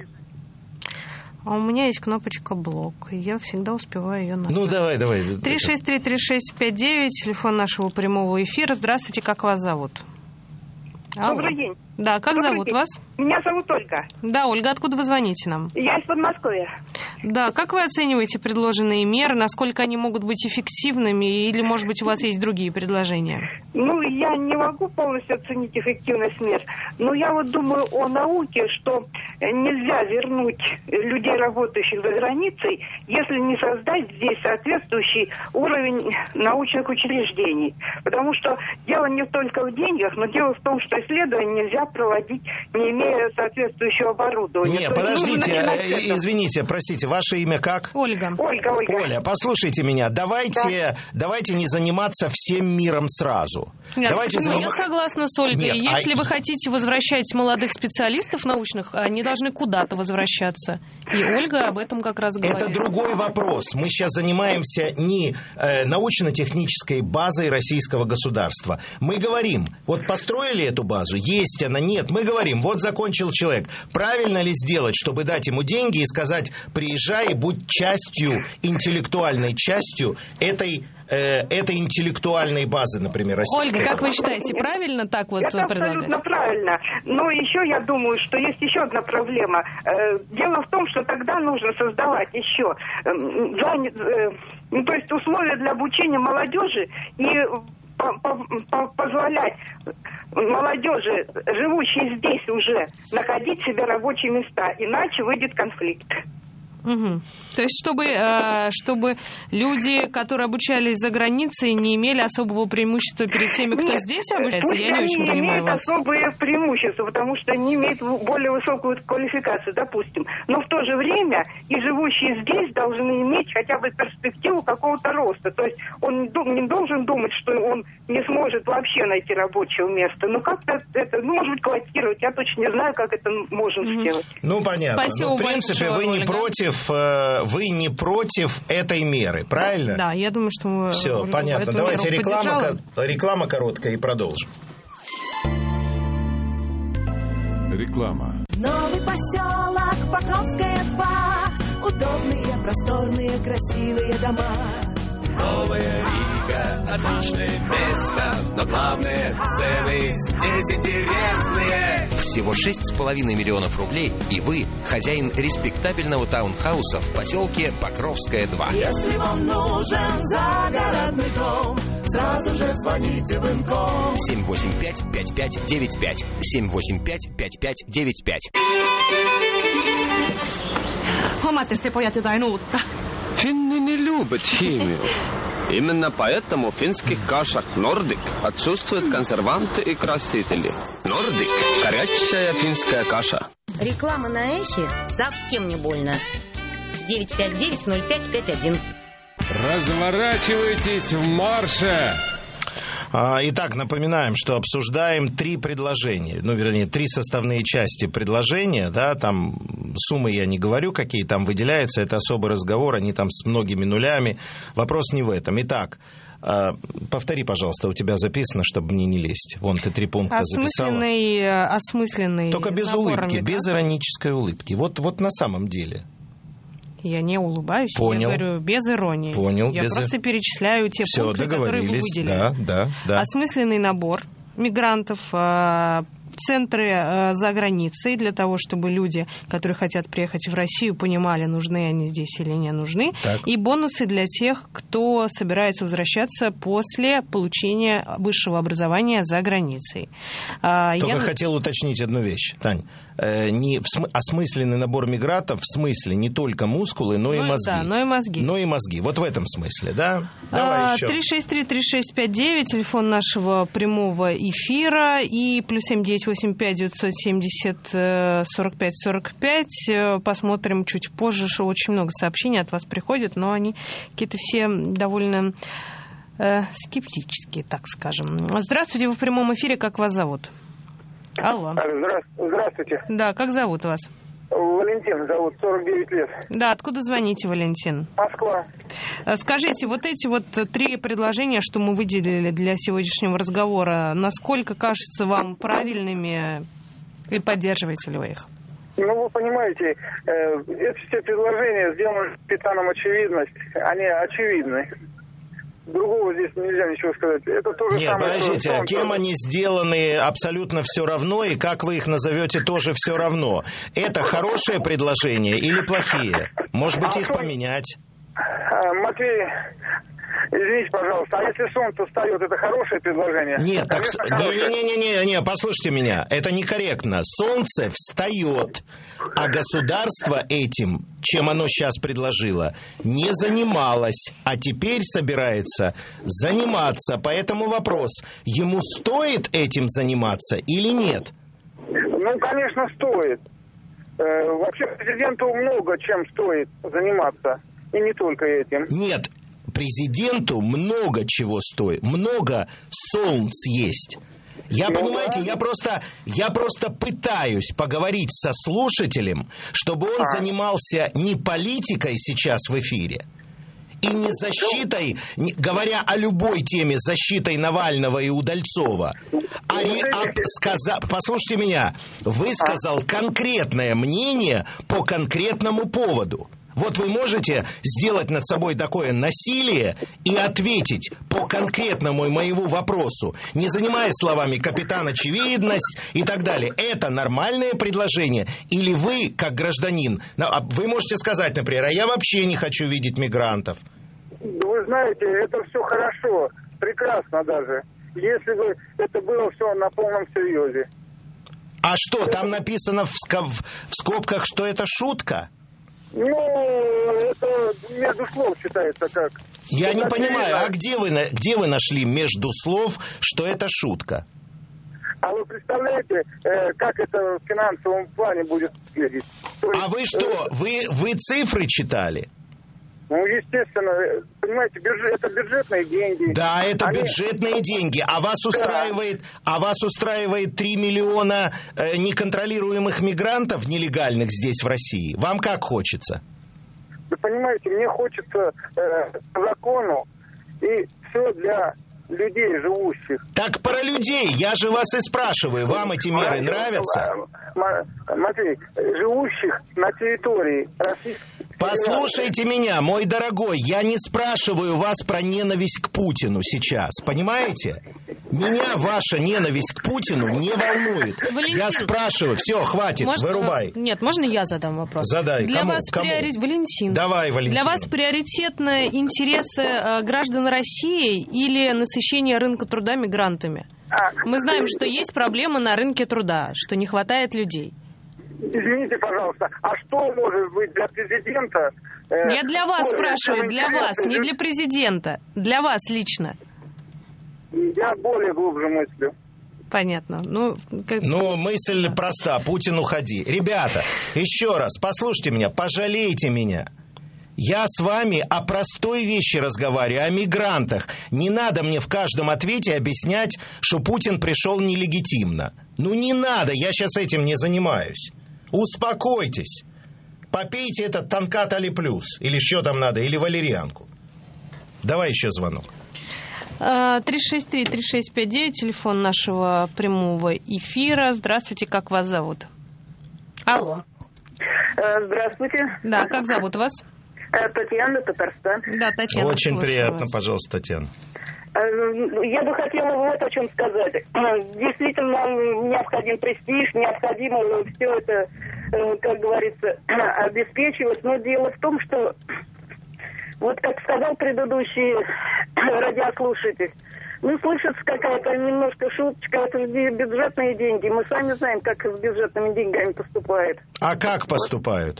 B: А у меня есть кнопочка блок, и я всегда успеваю ее нажать.
A: Ну, давай, давай.
B: три шесть три три шесть пять девять, телефон нашего прямого эфира. Здравствуйте, как вас зовут?
T: Добрый день.
B: Да, как
T: Добрый
B: зовут
T: день.
B: вас?
T: Меня зовут Ольга.
B: Да, Ольга, откуда вы звоните нам?
T: Я из Подмосковья.
B: Да, как вы оцениваете предложенные меры, насколько они могут быть эффективными, или, может быть, у вас есть другие предложения?
T: Ну, я не могу полностью оценить эффективность мер, но я вот думаю о науке, что нельзя вернуть людей, работающих за границей, если не создать здесь соответствующий уровень научных учреждений. Потому что дело не только в деньгах, но дело в том, что исследования нельзя проводить, не имея соответствующего оборудования.
A: Нет, подождите, извините, простите, ваше имя как?
B: Ольга.
T: Ольга, Ольга.
A: Оля, послушайте меня, давайте, да. давайте не заниматься всем миром сразу.
B: Нет,
A: давайте
B: заним...
A: заним...
B: Я согласна с Ольгой. Нет, Если а... вы хотите возвращать молодых специалистов научных, они должны куда-то возвращаться. И Ольга об этом как раз говорит.
A: Это другой вопрос. Мы сейчас занимаемся не э, научно-технической базой российского государства. Мы говорим, вот построили эту базу, есть она, нет. Мы говорим, вот закончил человек. Правильно ли сделать, чтобы дать ему деньги и сказать, приезжай и будь частью, интеллектуальной частью этой, э, этой интеллектуальной базы, например, российской?
B: Ольга, как вы считаете, правильно так вот
T: Это
B: предлагать?
T: абсолютно правильно. Но еще я думаю, что есть еще одна проблема. Дело в том, что тогда нужно создавать еще ну, то есть условия для обучения молодежи и позволять молодежи, живущей здесь уже, находить себе рабочие места. Иначе выйдет конфликт.
B: Угу. То есть, чтобы, э, чтобы люди, которые обучались за границей, не имели особого преимущества перед теми, кто
T: Нет,
B: здесь обучается? Я не
T: они
B: очень
T: не
B: понимаю
T: имеют
B: вас.
T: особое преимущество, потому что они имеют более высокую квалификацию, допустим. Но в то же время и живущие здесь должны иметь хотя бы перспективу какого-то роста. То есть он не должен думать, что он не сможет вообще найти рабочее место. Ну, как-то это, ну, может быть, квотировать. Я точно не знаю, как это можно mm-hmm. сделать.
A: Ну, понятно.
B: Спасибо.
A: Но, в принципе, вы не, против, вы не против этой меры, правильно?
B: Да, я думаю, что мы...
A: Все, понятно. Давайте реклама, реклама короткая и продолжим.
R: Реклама.
K: Новый поселок Покровская два. Удобные, просторные, красивые дома.
V: Новая Рига, отличное место, но главное, цены здесь интересные.
I: Всего шесть с половиной миллионов рублей, и вы хозяин респектабельного таунхауса в поселке Покровская два.
K: Если вам нужен загородный дом, сразу же звоните в Инком.
I: семь восемь пять пять пять девять пять. семь восемь пять пять пять девять пять.
W: Huomaatteko te pojat jotain uutta?
X: Финны не любят химию. Именно поэтому в финских кашах Nordic отсутствуют консерванты и красители. Nordic – горячая финская каша.
L: Реклама на Эхе совсем не больно. девять пять девять ноль пять пять один.
E: Разворачивайтесь в марше!
A: Итак, напоминаем, что обсуждаем три предложения, ну, вернее, три составные части предложения, да, там суммы я не говорю, какие там выделяются, это особый разговор, они там с многими нулями, вопрос не в этом. Итак, повтори, пожалуйста, у тебя записано, чтобы мне не лезть. Вон, ты три пункта
B: осмысленный,
A: записала.
B: Осмысленный.
A: Только без улыбки, без иронической улыбки. Вот, вот на самом деле.
B: Я не улыбаюсь,
A: Понял.
B: я говорю без иронии.
A: Понял.
B: Я
A: без...
B: просто перечисляю те
A: Все,
B: пункты, которые вы выделили.
A: Да, да, да.
B: Осмысленный набор мигрантов, центры за границей для того, чтобы люди, которые хотят приехать в Россию, понимали, нужны они здесь или не нужны.
A: Так.
B: И бонусы для тех, кто собирается возвращаться после получения высшего образования за границей.
A: Только
B: Я...
A: хотел уточнить одну вещь, Тань. Не в см... осмысленный набор мигрантов в смысле не только мускулы, но, но и мозги.
B: Да, но и мозги.
A: Но и мозги. Вот в этом смысле, да? Давай еще.
B: три шесть три три шесть пять девять, телефон нашего прямого эфира, и плюс семь девять восемь пять девятьсот семьдесят сорок пять сорок пять. Посмотрим чуть позже, что очень много сообщений от вас приходит, но они какие-то все довольно э, скептические, так скажем. Здравствуйте, вы в прямом эфире, как вас зовут? Алло.
C: Здравствуйте.
B: Да, как зовут вас?
C: Валентин зовут, сорок девять лет.
B: Да, откуда звоните, Валентин?
C: Москва.
B: Скажите, вот эти вот три предложения, что мы выделили для сегодняшнего разговора, насколько кажутся вам правильными и поддерживаете ли вы их?
C: Ну, вы понимаете, э, эти все предложения сделаны капитаном очевидность, они очевидны. Другого здесь нельзя ничего сказать. Это то же
A: Нет,
C: самое,
A: подождите,
C: что...
A: а кем они сделаны, абсолютно все равно, и как вы их назовете, тоже все равно. Это хорошее предложение или плохие? Может быть, их поменять?
C: Матвей, извините, пожалуйста, а если солнце встает, это хорошее предложение?
A: Нет, так... Не-не-не, послушайте меня, это некорректно. Солнце встает, а государство этим, чем оно сейчас предложило, не занималось, а теперь собирается заниматься. Поэтому вопрос, ему стоит этим заниматься или нет?
C: Ну, конечно, стоит. Вообще президенту много чем стоит заниматься, и не только этим.
A: Нет, президенту много чего стоит, много солнц есть. Я, ну, понимаете, да. я просто, я просто пытаюсь поговорить со слушателем, чтобы он а. занимался не политикой сейчас в эфире, и не защитой, не, говоря о любой теме, защитой Навального и Удальцова, а, а сказа, послушайте меня, высказал конкретное мнение по конкретному поводу. Вот вы можете сделать над собой такое насилие и ответить по конкретному моему вопросу, не занимаясь словами «капитан очевидность» и так далее. Это нормальное предложение? Или вы, как гражданин, вы можете сказать, например, а я вообще не хочу видеть мигрантов?
C: Вы знаете, это все хорошо, прекрасно даже, если бы это было все на полном серьезе.
A: А что, там написано в скобках, что это шутка?
C: Ну, между слов читается как.
A: Я не
C: Это
A: понимаю,
C: очевидно.
A: а где вы, на- где вы нашли между слов, что это шутка?
C: А вы представляете, э, как это в финансовом плане будет выглядеть? То есть,
A: А вы что, вы, вы цифры читали?
C: Ну, естественно, э, понимаете, бюджет, это бюджетные деньги.
A: Да, это
C: Они-
A: бюджетные деньги. А вас устраивает, а вас устраивает три миллиона э, неконтролируемых мигрантов нелегальных здесь, в России? Вам как хочется?
C: Вы понимаете, мне хочется э, по закону и все для людей, живущих.
A: Так про людей, я же вас и спрашиваю, вам эти меры нравятся?
C: М- Матвей, живущих на территории Российской
A: Послушайте меня, мой дорогой, я не спрашиваю вас про ненависть к Путину сейчас, понимаете? Меня ваша ненависть к Путину не волнует.
B: Валентин,
A: я спрашиваю, все, хватит,
B: можно-
A: вырубай.
B: Нет, можно я задам вопрос?
A: Задай,
B: Для
A: кому?
B: вас
A: Кому?
B: приори- Валентин.
A: Давай, Валентин.
B: Для вас приоритетны интересы э, граждан России или насыщение рынка труда мигрантами? Мы знаем, что есть проблемы на рынке труда, что не хватает людей.
C: Извините, пожалуйста, а что может быть для президента? э,
B: Я для вас
C: более
B: спрашиваю, для
C: интересно?
B: вас, не для президента. Для вас лично.
C: Я более глубже мыслю.
B: Понятно. Ну, как...
A: Ну, мысль проста, Путин, уходи. Ребята, еще раз, послушайте меня, пожалейте меня. Я с вами о простой вещи разговариваю, о мигрантах. Не надо мне в каждом ответе объяснять, что Путин пришел нелегитимно. Ну, не надо, я сейчас этим не занимаюсь. Успокойтесь. Попейте этот Танкат Али Плюс, или что там надо, или валерьянку. Давай еще звонок.
B: три шесть три три шесть пять девять, телефон нашего прямого эфира. Здравствуйте, как вас зовут? Алло.
D: Здравствуйте.
B: Да, как зовут вас?
D: Татьяна, Татарстан.
B: Да, Татьяна.
A: Очень
B: слушаю
A: приятно,
B: вас.
A: пожалуйста, Татьяна.
D: Я бы хотела вот о чем сказать. Действительно, нам необходим престиж, необходимо все это, как говорится, обеспечивать. Но дело в том, что, вот как сказал предыдущий радиослушатель, ну, слышится какая-то немножко шуточка, это же бюджетные деньги. Мы сами знаем, как с бюджетными деньгами поступает.
A: А как поступают?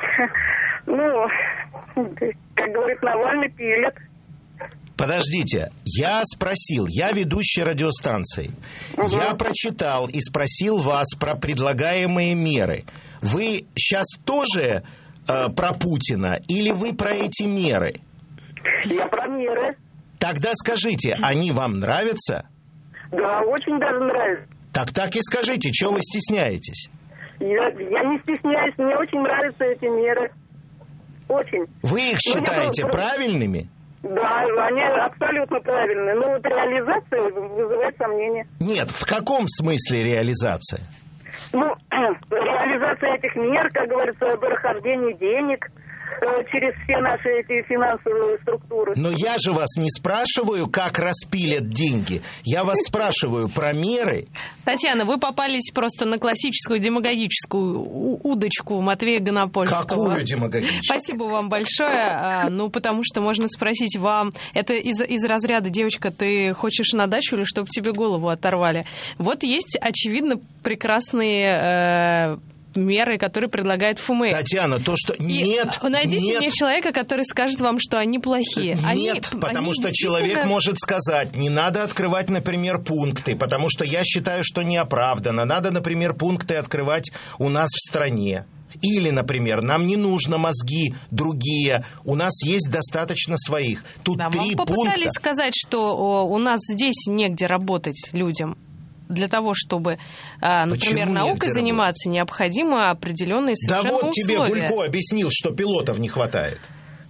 D: Ну, как говорит Навальный, пилят.
A: Подождите, я спросил, я ведущий радиостанции. Угу. Я прочитал и спросил вас про предлагаемые меры. Вы сейчас тоже э, про Путина или вы про эти меры?
D: Я про меры.
A: Тогда скажите, они вам нравятся?
D: Да, очень даже нравится.
A: Так так и скажите, чего вы стесняетесь?
D: Я, я не стесняюсь, мне очень нравятся эти меры. Очень.
A: Вы их считаете
D: ну,
A: правильными?
D: Да, они абсолютно правильные. Но вот реализация вызывает сомнения.
A: Нет, в каком смысле реализация?
D: Ну, реализация этих мер, как говорится, прохождение денег через все наши эти финансовые структуры.
A: Но я же вас не спрашиваю, как распилят деньги. Я вас спрашиваю про меры.
B: Татьяна, вы попались просто на классическую демагогическую удочку Матвея Гонопольского.
A: Какую демагогическую?
B: Спасибо вам большое. Ну, потому что можно спросить вам, это из, из разряда, девочка, ты хочешь на дачу или чтобы тебе голову оторвали? Вот есть, очевидно, прекрасные... Э, меры, которые предлагает ФМС.
A: Татьяна, то, что...
B: И
A: нет,
B: найдите
A: нет.
B: мне человека, который скажет вам, что они плохие.
A: Нет,
B: они,
A: потому
B: они
A: что
B: действительно...
A: человек может сказать, не надо открывать, например, пункты, потому что я считаю, что неоправданно. Надо, например, пункты открывать у нас в стране. Или, например, нам не нужно мозги другие, у нас есть достаточно своих. Тут
B: да,
A: три
B: вам попытались
A: пункта.
B: сказать, что о, у нас здесь негде работать людям. Для того, чтобы, например,
A: Почему
B: наукой заниматься, работать? Необходимо определенные совершенно
A: условия. Да вот
B: условия.
A: тебе Гулько объяснил, что пилотов не хватает.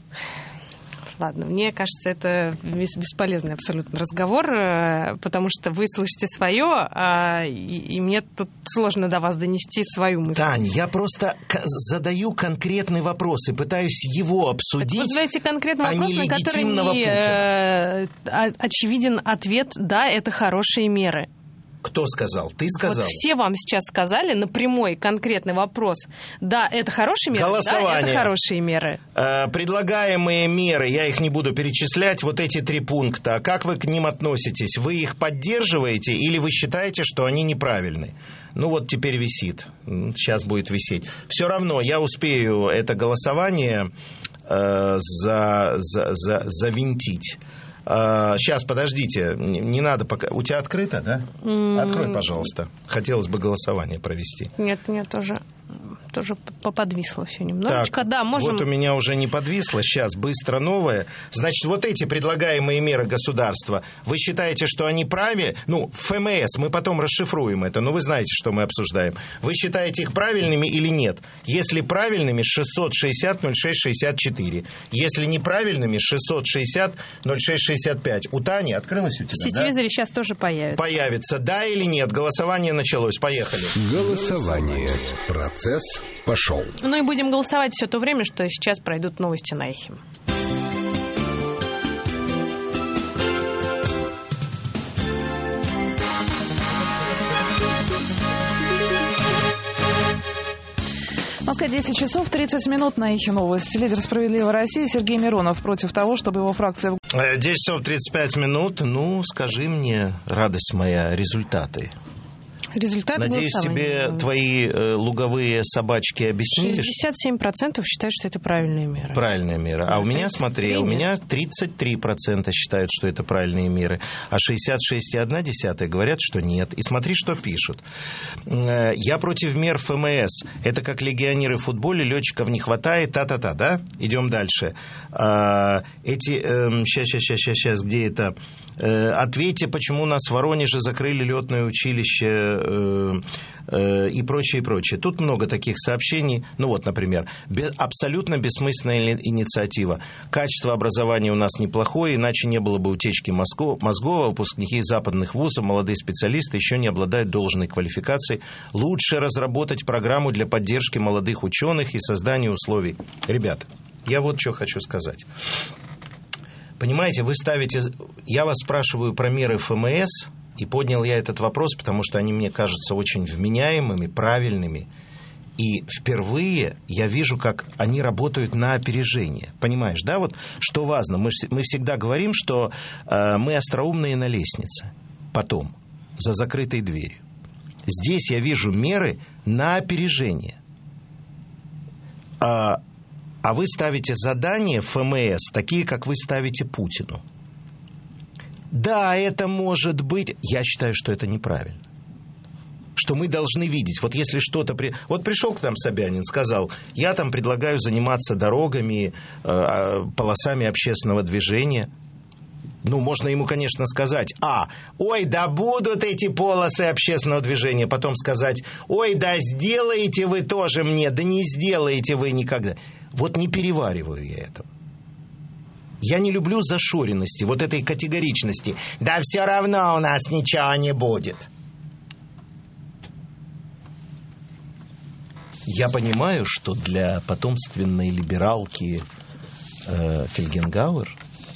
B: Ладно, мне кажется, это бесполезный абсолютно разговор, потому что вы слышите свое, и мне тут сложно до вас донести свою мысль.
A: Тань, я просто задаю конкретный вопрос и пытаюсь его обсудить.
B: Так вы задаете конкретный
A: а
B: вопрос,
A: не
B: на который не э, очевиден ответ «да, это хорошие меры».
A: Кто сказал? Ты сказал?
B: Вот все вам сейчас сказали на прямой конкретный вопрос. Да, это хорошие меры,
A: Голосование.
B: Да, это хорошие меры.
A: Э, предлагаемые меры, я их не буду перечислять, вот эти три пункта. Как вы к ним относитесь? Вы их поддерживаете или вы считаете, что они неправильны? Ну вот теперь висит. Сейчас будет висеть. Все равно я успею это голосование э, за, за, за, завинтить. Э, сейчас, подождите, не, не надо пока... У тебя открыто, да? Mm. Открой, пожалуйста. Хотелось бы голосование провести.
B: Нет, нет, тоже... Тоже поподвисло все немножечко.
A: Так,
B: да, можем...
A: вот у меня уже не подвисло. Сейчас быстро новое. Значит, вот эти предлагаемые меры государства, вы считаете, что они правильные? Ну, ФМС, мы потом расшифруем это, но вы знаете, что мы обсуждаем. Вы считаете их правильными или нет? Если правильными, шестьсот шестьдесят ноль шесть шестьдесят четыре. Если неправильными, шестьсот шестьдесят ноль шесть шестьдесят пять. У Тани открылось у тебя,
B: в телевизоре да? Сейчас тоже появится.
A: Появится, да или нет? Голосование началось. Поехали.
G: Голосование. Процесс пошел.
B: Ну и будем голосовать все то время, что сейчас пройдут новости на Эхе.
H: Москва, десять часов тридцать минут на Эхе новости. Лидер «Справедливой России» Сергей Миронов против того, чтобы его фракция...
A: десять часов тридцать пять минут. Ну, скажи мне, радость моя, результаты.
B: Результаты
A: Надеюсь, тебе твои э, луговые собачки объяснили?
B: шестьдесят семь процентов считают, что это правильные меры.
A: Правильная мера. А у меня, смотри, у меня тридцать три процента считают, что это правильные меры, а шестьдесят шесть целых одна десятая говорят, что нет. И смотри, что пишут. Э, я против мер ФМС. Это как легионеры в футболе, летчиков не хватает, та-та-та, да? Идем дальше. Э, эти... Э, сейчас, сейчас, сейчас, сейчас, где это? Э, ответьте, почему нас в Воронеже закрыли летное училище и прочее, и прочее. Тут много таких сообщений. Ну вот, например, абсолютно бессмысленная инициатива. Качество образования у нас неплохое, иначе не было бы утечки мозгов. Выпускники западных вузов, молодые специалисты еще не обладают должной квалификацией. Лучше разработать программу для поддержки молодых ученых и создания условий. Ребята, я вот что хочу сказать. Понимаете, вы ставите... Я вас спрашиваю про меры ФМС. И поднял я этот вопрос, потому что они мне кажутся очень вменяемыми, правильными. И впервые я вижу, как они работают на опережение. Понимаешь, да? Вот что важно. Мы, мы всегда говорим, что э, мы остроумные на лестнице. Потом, за закрытой дверью. Здесь я вижу меры на опережение. А, а вы ставите задания ФМС, такие, как вы ставите Путину. Да, это может быть... Я считаю, что это неправильно. Что мы должны видеть. Вот если что-то... При... Вот пришел к нам Собянин, сказал, я там предлагаю заниматься дорогами, э, полосами общественного движения. Ну, можно ему, конечно, сказать, а, ой, да будут эти полосы общественного движения. Потом сказать, ой, да сделаете вы тоже мне, да не сделаете вы никогда. Вот не перевариваю я этого. Я не люблю зашоренности, вот этой категоричности. Да все равно у нас ничего не будет. Я понимаю, что для потомственной либералки э, Фельгенгауэр,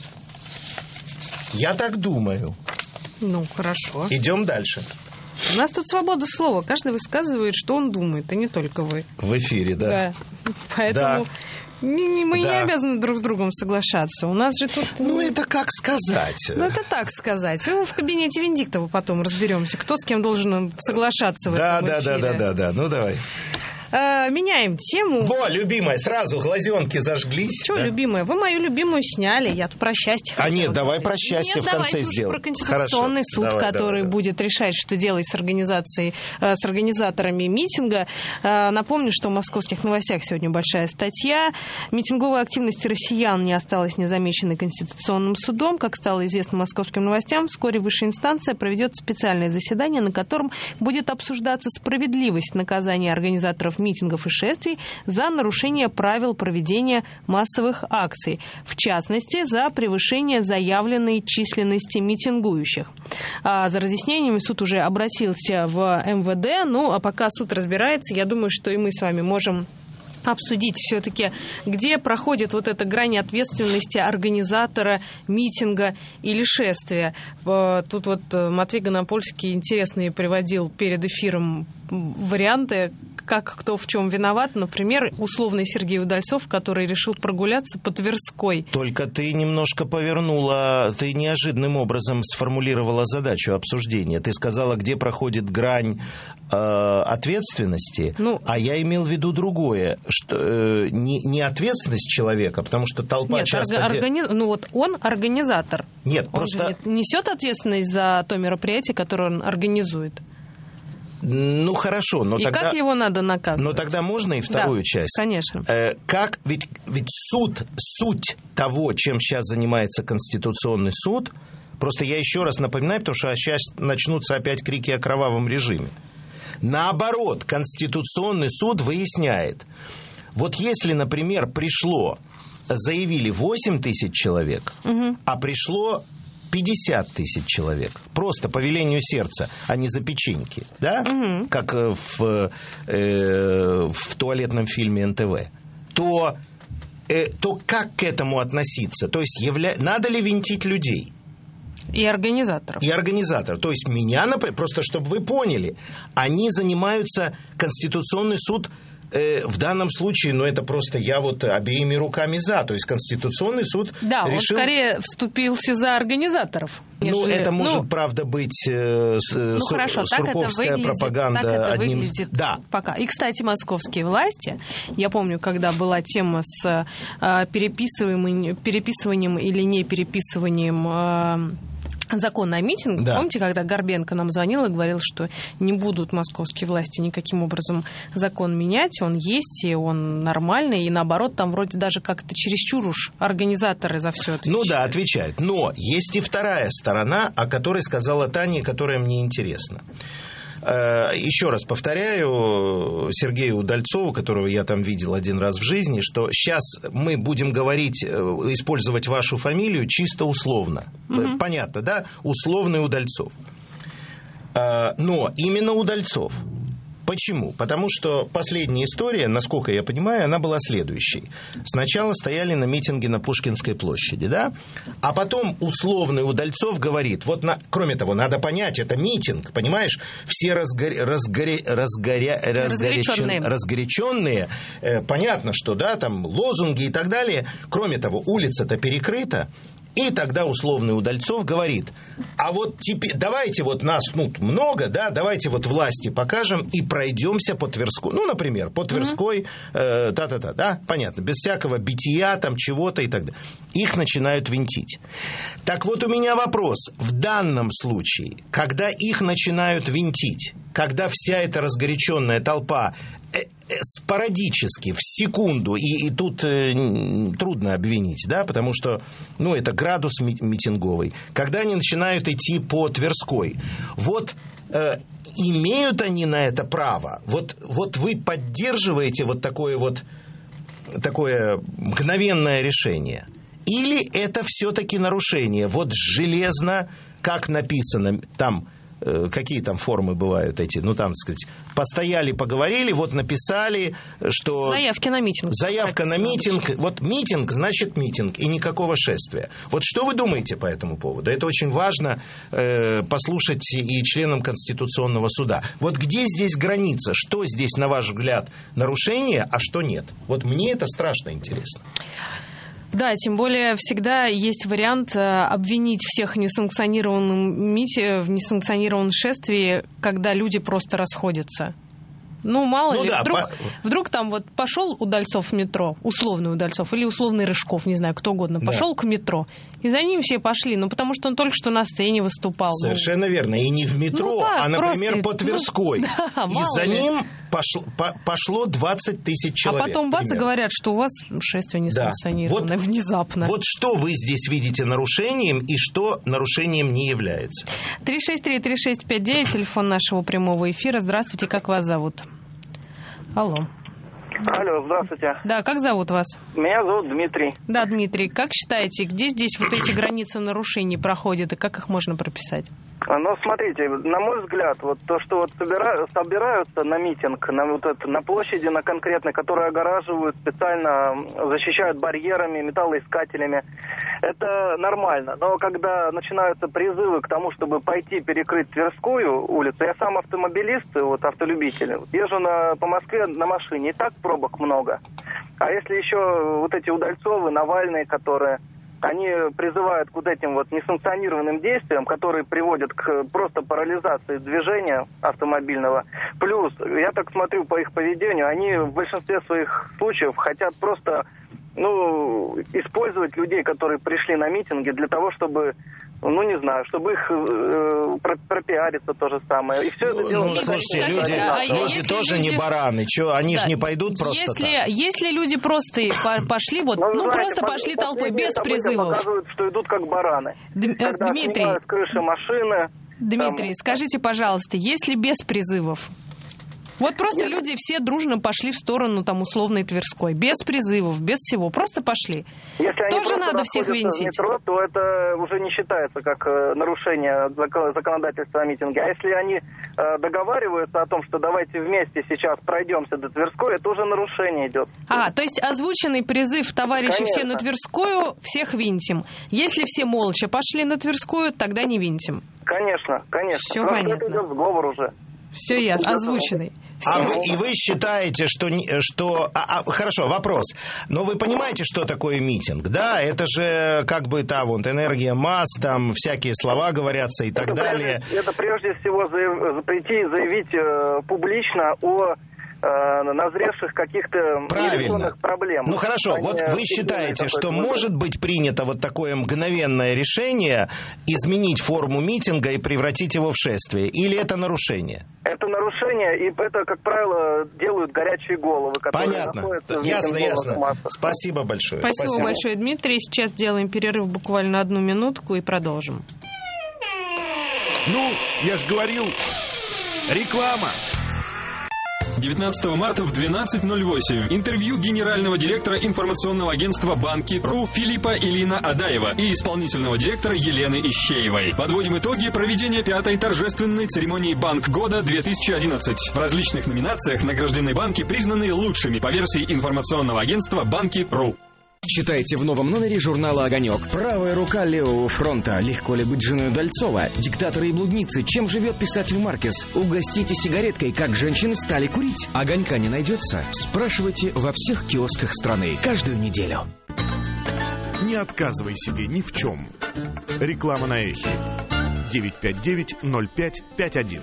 A: я так думаю.
B: Ну, хорошо.
A: Идем дальше.
B: У нас тут свобода слова. Каждый высказывает, что он думает, а не только вы.
A: В эфире, да.
B: Да. Поэтому...
A: Да.
B: Не, не, мы
A: да.
B: не обязаны друг с другом соглашаться. У нас же тут...
A: Ну, это как сказать?
B: Ну, это так сказать. Ну, в кабинете Венедиктова потом разберемся, кто с кем должен соглашаться в
A: да,
B: этом
A: да,
B: эфире.
A: Да, да, да, да. Ну, давай.
B: А, меняем тему.
A: Во, любимая, сразу глазенки зажглись.
B: Что, да? Любимая? Вы мою любимую сняли, я тут про счастье
A: А нет, давай
B: сказать.
A: про счастье
B: нет,
A: в конце сделаем.
B: Про Конституционный
A: Хорошо.
B: суд,
A: давай,
B: который
A: давай,
B: будет
A: давай.
B: решать, что делать с организацией, с организаторами митинга. Напомню, что в «Московских новостях» сегодня большая статья. Митинговая активность россиян не осталась незамеченной Конституционным судом. Как стало известно «Московским новостям», вскоре высшая инстанция проведет специальное заседание, на котором будет обсуждаться справедливость наказания организаторов митингов и шествий за нарушение правил проведения массовых акций, в частности, за превышение заявленной численности митингующих. А за разъяснениями суд уже обратился в эм вэ дэ, ну а пока суд разбирается, я думаю, что и мы с вами можем обсудить все-таки, где проходит вот эта грань ответственности организатора митинга или шествия. Тут вот Матвей Гонопольский интересный приводил перед эфиром варианты, как кто в чем виноват. Например, условный Сергей Удальцов, который решил прогуляться по Тверской.
A: Только ты немножко повернула, ты неожиданным образом сформулировала задачу обсуждения. Ты сказала, где проходит грань э, ответственности, ну, а я имел в виду другое, что э, не, не ответственность человека, потому что толпа
B: нет,
A: часто...
B: Орга- органи... Ну вот он организатор.
A: Нет,
B: он
A: просто...
B: же несет ответственность за то мероприятие, которое он организует.
A: Ну, хорошо, но
B: и
A: тогда...
B: как его надо наказывать?
A: Но тогда можно и вторую
B: да,
A: часть?
B: Конечно.
A: Э, как, ведь, ведь суд, суть того, чем сейчас занимается Конституционный суд, просто я еще раз напоминаю, потому что сейчас начнутся опять крики о кровавом режиме. Наоборот, Конституционный суд выясняет, вот если, например, пришло, заявили восемь тысяч человек, угу. а пришло... пятьдесят тысяч человек. Просто по велению сердца, а не за печеньки. Да? Угу. Как в, э, в туалетном фильме эн тэ вэ. То, э, то как к этому относиться? То есть явля... надо ли винтить людей?
B: И организаторов.
A: И организаторов. То есть меня, например, просто чтобы вы поняли, они занимаются, Конституционный суд... В данном случае, ну, это просто я вот обеими руками за. То есть Конституционный суд
B: да,
A: решил...
B: он скорее вступился за организаторов.
A: Нежели... Ну, это может,
B: ну,
A: правда, быть э,
B: ну,
A: сур...
B: хорошо,
A: сурковская
B: так это выглядит,
A: пропаганда.
B: Так это
A: одним...
B: выглядит
A: да.
B: пока. И, кстати, московские власти, я помню, когда была тема с э, переписыванием, переписыванием или не переписыванием... Э, закон о митинге. Да. Помните, когда Горбенко нам звонил и говорил, что не будут московские власти никаким образом закон менять, он есть, и он нормальный, и наоборот, там вроде даже как-то чересчур уж организаторы за все отвечают.
A: Ну да, отвечают. Но есть и вторая сторона, о которой сказала Таня, которая мне интересна. Еще раз повторяю Сергею Удальцову, которого я там видел один раз в жизни, что сейчас мы будем говорить, использовать вашу фамилию чисто условно. Mm-hmm. Понятно, да? Условный Удальцов. Но именно Удальцов. Почему? Потому что последняя история, насколько я понимаю, она была следующей. Сначала стояли на митинге на Пушкинской площади, да? А потом условный Удальцов говорит, вот, на, кроме того, надо понять, это митинг, понимаешь? Все разгоря, разгоря, разгоря, разгоряченные, разгоряченные э, понятно, что, да, там лозунги и так далее. Кроме того, улица-то перекрыта. И тогда условный Удальцов говорит, а вот теперь давайте вот нас ну, много, да, давайте вот власти покажем и пройдемся по Тверской, ну, например, по Тверской, э, та-та-та, да, понятно, без всякого бития там чего-то и так далее. Их начинают винтить. Так вот у меня вопрос, в данном случае, когда их начинают винтить, когда вся эта разгоряченная толпа спорадически, в секунду, и, и тут э, трудно обвинить, да, потому что, ну, это градус ми- митинговый. Когда они начинают идти по Тверской, вот э, имеют они на это право? Вот, вот вы поддерживаете вот такое вот, такое мгновенное решение? Или это все-таки нарушение? Вот железно, как написано там, какие там формы бывают эти, ну там, так сказать, постояли, поговорили, вот написали, что...
B: Заявки на митинг.
A: Заявка на митинг. Вот митинг, значит митинг, и никакого шествия. Вот что вы думаете по этому поводу? Это очень важно э, послушать и членам Конституционного суда. Вот где здесь граница? Что здесь, на ваш взгляд, нарушение, а что нет? Вот мне это страшно интересно.
B: Да, тем более всегда есть вариант обвинить всех в несанкционированном мите, в несанкционированном шествии, когда люди просто расходятся. Ну, мало ну, ли, да, вдруг, по... вдруг там вот пошел Удальцов в метро, условный Удальцов, или условный Рыжков, не знаю, кто угодно, пошел да. к метро, и за ним все пошли, ну, потому что он только что на сцене выступал.
A: Совершенно ну... верно, и не в метро, ну, да, а, например, просто... по Тверской. Ну, да, и за ли. ним пошло, по, пошло двадцать тысяч человек.
B: А потом бац, и говорят, что у вас шествие не
A: да.
B: санкционировано,
A: вот,
B: внезапно.
A: Вот что вы здесь видите нарушением, и что нарушением не является?
B: три шесть три три шесть пять девять, телефон нашего прямого эфира. Здравствуйте, как вас зовут? Алло.
C: Алло, здравствуйте.
B: Да, как зовут вас?
C: Меня зовут Дмитрий.
B: Да, Дмитрий, как считаете, где здесь вот эти границы нарушений проходят и как их можно прописать?
C: Ну, смотрите, на мой взгляд, вот то, что вот собира... собираются на митинг, на, вот это, на площади, на конкретной, которые огораживают, специально защищают барьерами, металлоискателями, это нормально. Но когда начинаются призывы к тому, чтобы пойти перекрыть Тверскую улицу, я сам автомобилист, вот автолюбитель, езжу на, по Москве на машине, и так пробок много. А если еще вот эти Удальцовы, Навальные, которые... Они призывают к вот этим вот несанкционированным действиям, которые приводят к просто парализации движения автомобильного. Плюс, я так смотрю по их поведению, они в большинстве своих случаев хотят просто, ну, использовать людей, которые пришли на митинги, для того, чтобы, ну, не знаю, чтобы их э, пропиариться, то же самое. И все это
A: ну,
C: дело...
A: Ну, слушайте, люди,
B: а
A: люди тоже люди... не бараны. Че, они да. же не пойдут просто
B: если,
A: так?
B: Если люди просто пошли, вот, ну, ну знаете, просто пошли толпой, без призывов.
C: Показывают, что идут как бараны.
B: Д-
C: Когда
B: Дмитрий,
C: с крыши машины...
B: Дмитрий, там... скажите, пожалуйста, если без призывов? Вот просто
C: Нет.
B: люди все дружно пошли в сторону там условной Тверской, без призывов, без всего, просто пошли.
C: Если
B: тоже надо всех винтить.
C: В метро, то это уже не считается как нарушение законодательства о митинге. А если они договариваются о том, что давайте вместе сейчас пройдемся до Тверской, это уже нарушение идет.
B: А, то есть озвученный призыв товарищи
C: Конечно.
B: все на Тверскую, всех винтим. Если все молча пошли на Тверскую, тогда не винтим.
C: Конечно, конечно.
B: Все
C: Просто
B: понятно.
C: это идет сговор уже.
B: Все ясно, озвученный.
A: А вы, и вы считаете, что... что а, а, хорошо, вопрос. Но вы понимаете, что такое митинг? Да, это же как бы там вот энергия масс, там всякие слова говорятся и так
C: это
A: далее.
C: Прежде, это прежде всего заяв, прийти и заявить э, публично о назревших каких-то нерешенных проблем.
A: Ну хорошо, вот вы считаете, что может быть принято вот такое мгновенное решение изменить форму митинга и превратить его в шествие? Или это нарушение?
C: Это нарушение, и это, как правило, делают горячие головы, которые
A: Понятно.
C: находятся в
A: ясно, ясно.
C: массах.
A: Спасибо большое.
B: Спасибо, Спасибо большое, Дмитрий. Сейчас делаем перерыв буквально одну минутку и продолжим.
R: Ну, я же говорил, реклама.
J: девятнадцатого марта в двенадцать ноль восемь. Интервью генерального директора информационного агентства «Банки.ру» Филиппа Ильина Адаева и исполнительного директора Елены Ищеевой. Подводим итоги проведения пятой торжественной церемонии «Банк года-две тысячи одиннадцать». В различных номинациях награждены банки, признанные лучшими по версии информационного агентства «Банки.ру».
M: Читайте в новом номере журнала «Огонек». Правая рука левого фронта. Легко ли быть женой Удальцова? Диктаторы и блудницы. Чем живет писатель Маркес? Угостите сигареткой, как женщины стали курить. Огонька не найдется? Спрашивайте во всех киосках страны. Каждую неделю.
R: Не отказывай себе ни в чем. Реклама на эхе. девять пять девять ноль пять пять один.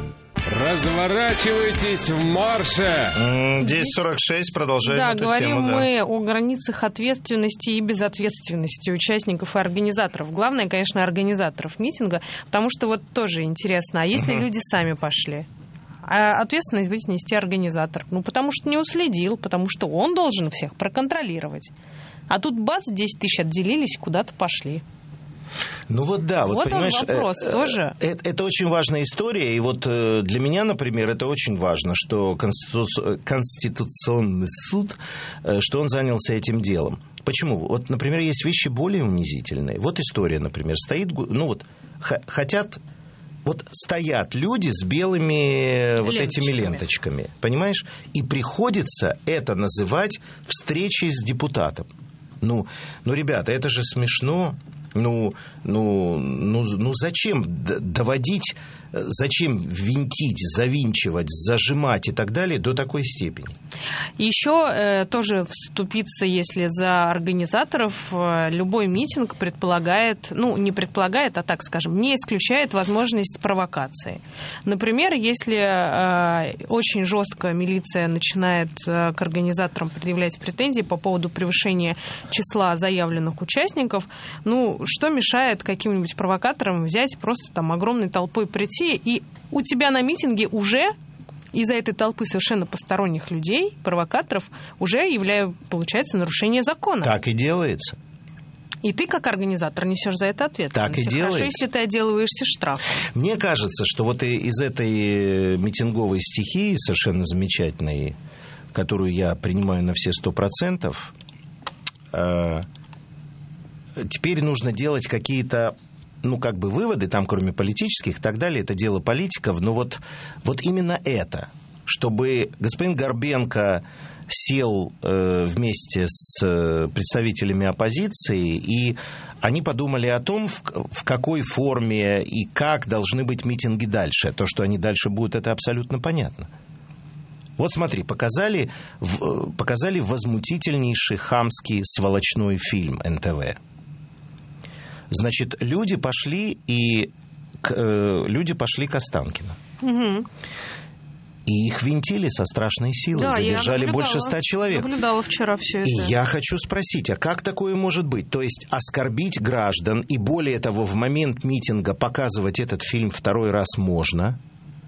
E: Разворачивайтесь в марше!
A: десять сорок шесть, продолжаем
B: да,
A: эту
B: говорим
A: тему. Да,
B: мы о границах ответственности и безответственности участников и организаторов. Главное, конечно, организаторов митинга, потому что вот тоже интересно, а если угу. люди сами пошли? А ответственность будет нести организатор. Ну, потому что не уследил, потому что он должен всех проконтролировать. А тут бац, десять тысяч отделились, куда-то пошли.
A: Ну вот да, вот,
B: вот
A: понимаешь,
B: он вопрос
A: э,
B: тоже.
A: Это, это очень важная история, и вот э, для меня, например, это очень важно, что Конститу... Конституционный суд, э, что он занялся этим делом. Почему? Вот, например, есть вещи более унизительные. Вот история, например, стоит, ну вот, х- хотят... Вот стоят люди с белыми вот этими ленточками, понимаешь? И приходится это называть встречей с депутатом. Ну, ну, ребята, это же смешно. Ну, ну, ну, ну зачем доводить, зачем винтить, завинчивать, зажимать и так далее до такой степени?
B: Еще э, тоже вступиться, если за организаторов, э, любой митинг предполагает, ну, не предполагает, а так скажем, не исключает возможность провокации. Например, если э, очень жестко милиция начинает э, к организаторам предъявлять претензии по поводу превышения числа заявленных участников, ну, что мешает каким-нибудь провокаторам взять просто там огромной толпой прийти, и у тебя на митинге уже из-за этой толпы совершенно посторонних людей, провокаторов, уже является, получается, нарушение закона.
A: Так и делается.
B: И ты, как организатор, несешь за это ответственность.
A: Так и делается.
B: Хорошо, если ты отделываешься штрафом.
A: Мне кажется, что вот из этой митинговой стихии, совершенно замечательной, которую я принимаю на все сто процентов, э, теперь нужно делать какие-то, ну, как бы выводы, там, кроме политических и так далее, это дело политиков, но вот, вот именно это. чтобы господин Горбенко сел э, вместе с э, представителями оппозиции, и они подумали о том, в, в какой форме и как должны быть митинги дальше. То, что они дальше будут, это абсолютно понятно. Вот смотри, показали, в, показали возмутительнейший хамский сволочной фильм эн тэ вэ. Значит, люди пошли и к, э, люди пошли к Останкино. Угу. И их винтили со страшной силой. Да, задержали больше ста человек.
B: Я наблюдала вчера все это.
A: И я хочу спросить, а как такое может быть? То есть оскорбить граждан, и более того, в момент митинга показывать этот фильм второй раз можно,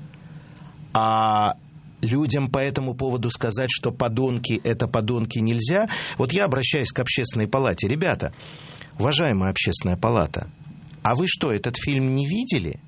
A: а людям по этому поводу сказать, что подонки — это подонки, нельзя? Вот я обращаюсь к Общественной палате. Ребята, уважаемая Общественная палата, а вы что, этот фильм не видели?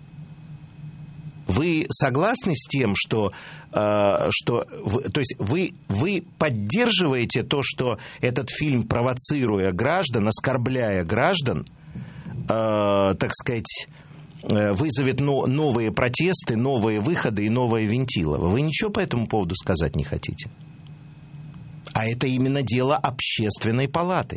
A: Вы согласны с тем, что, э, что вы, то есть вы, вы поддерживаете то, что этот фильм, провоцируя граждан, оскорбляя граждан, э, так сказать, э, вызовет но, новые протесты, новые выходы и новые вентилы? Вы ничего по этому поводу сказать не хотите? А это именно дело Общественной палаты.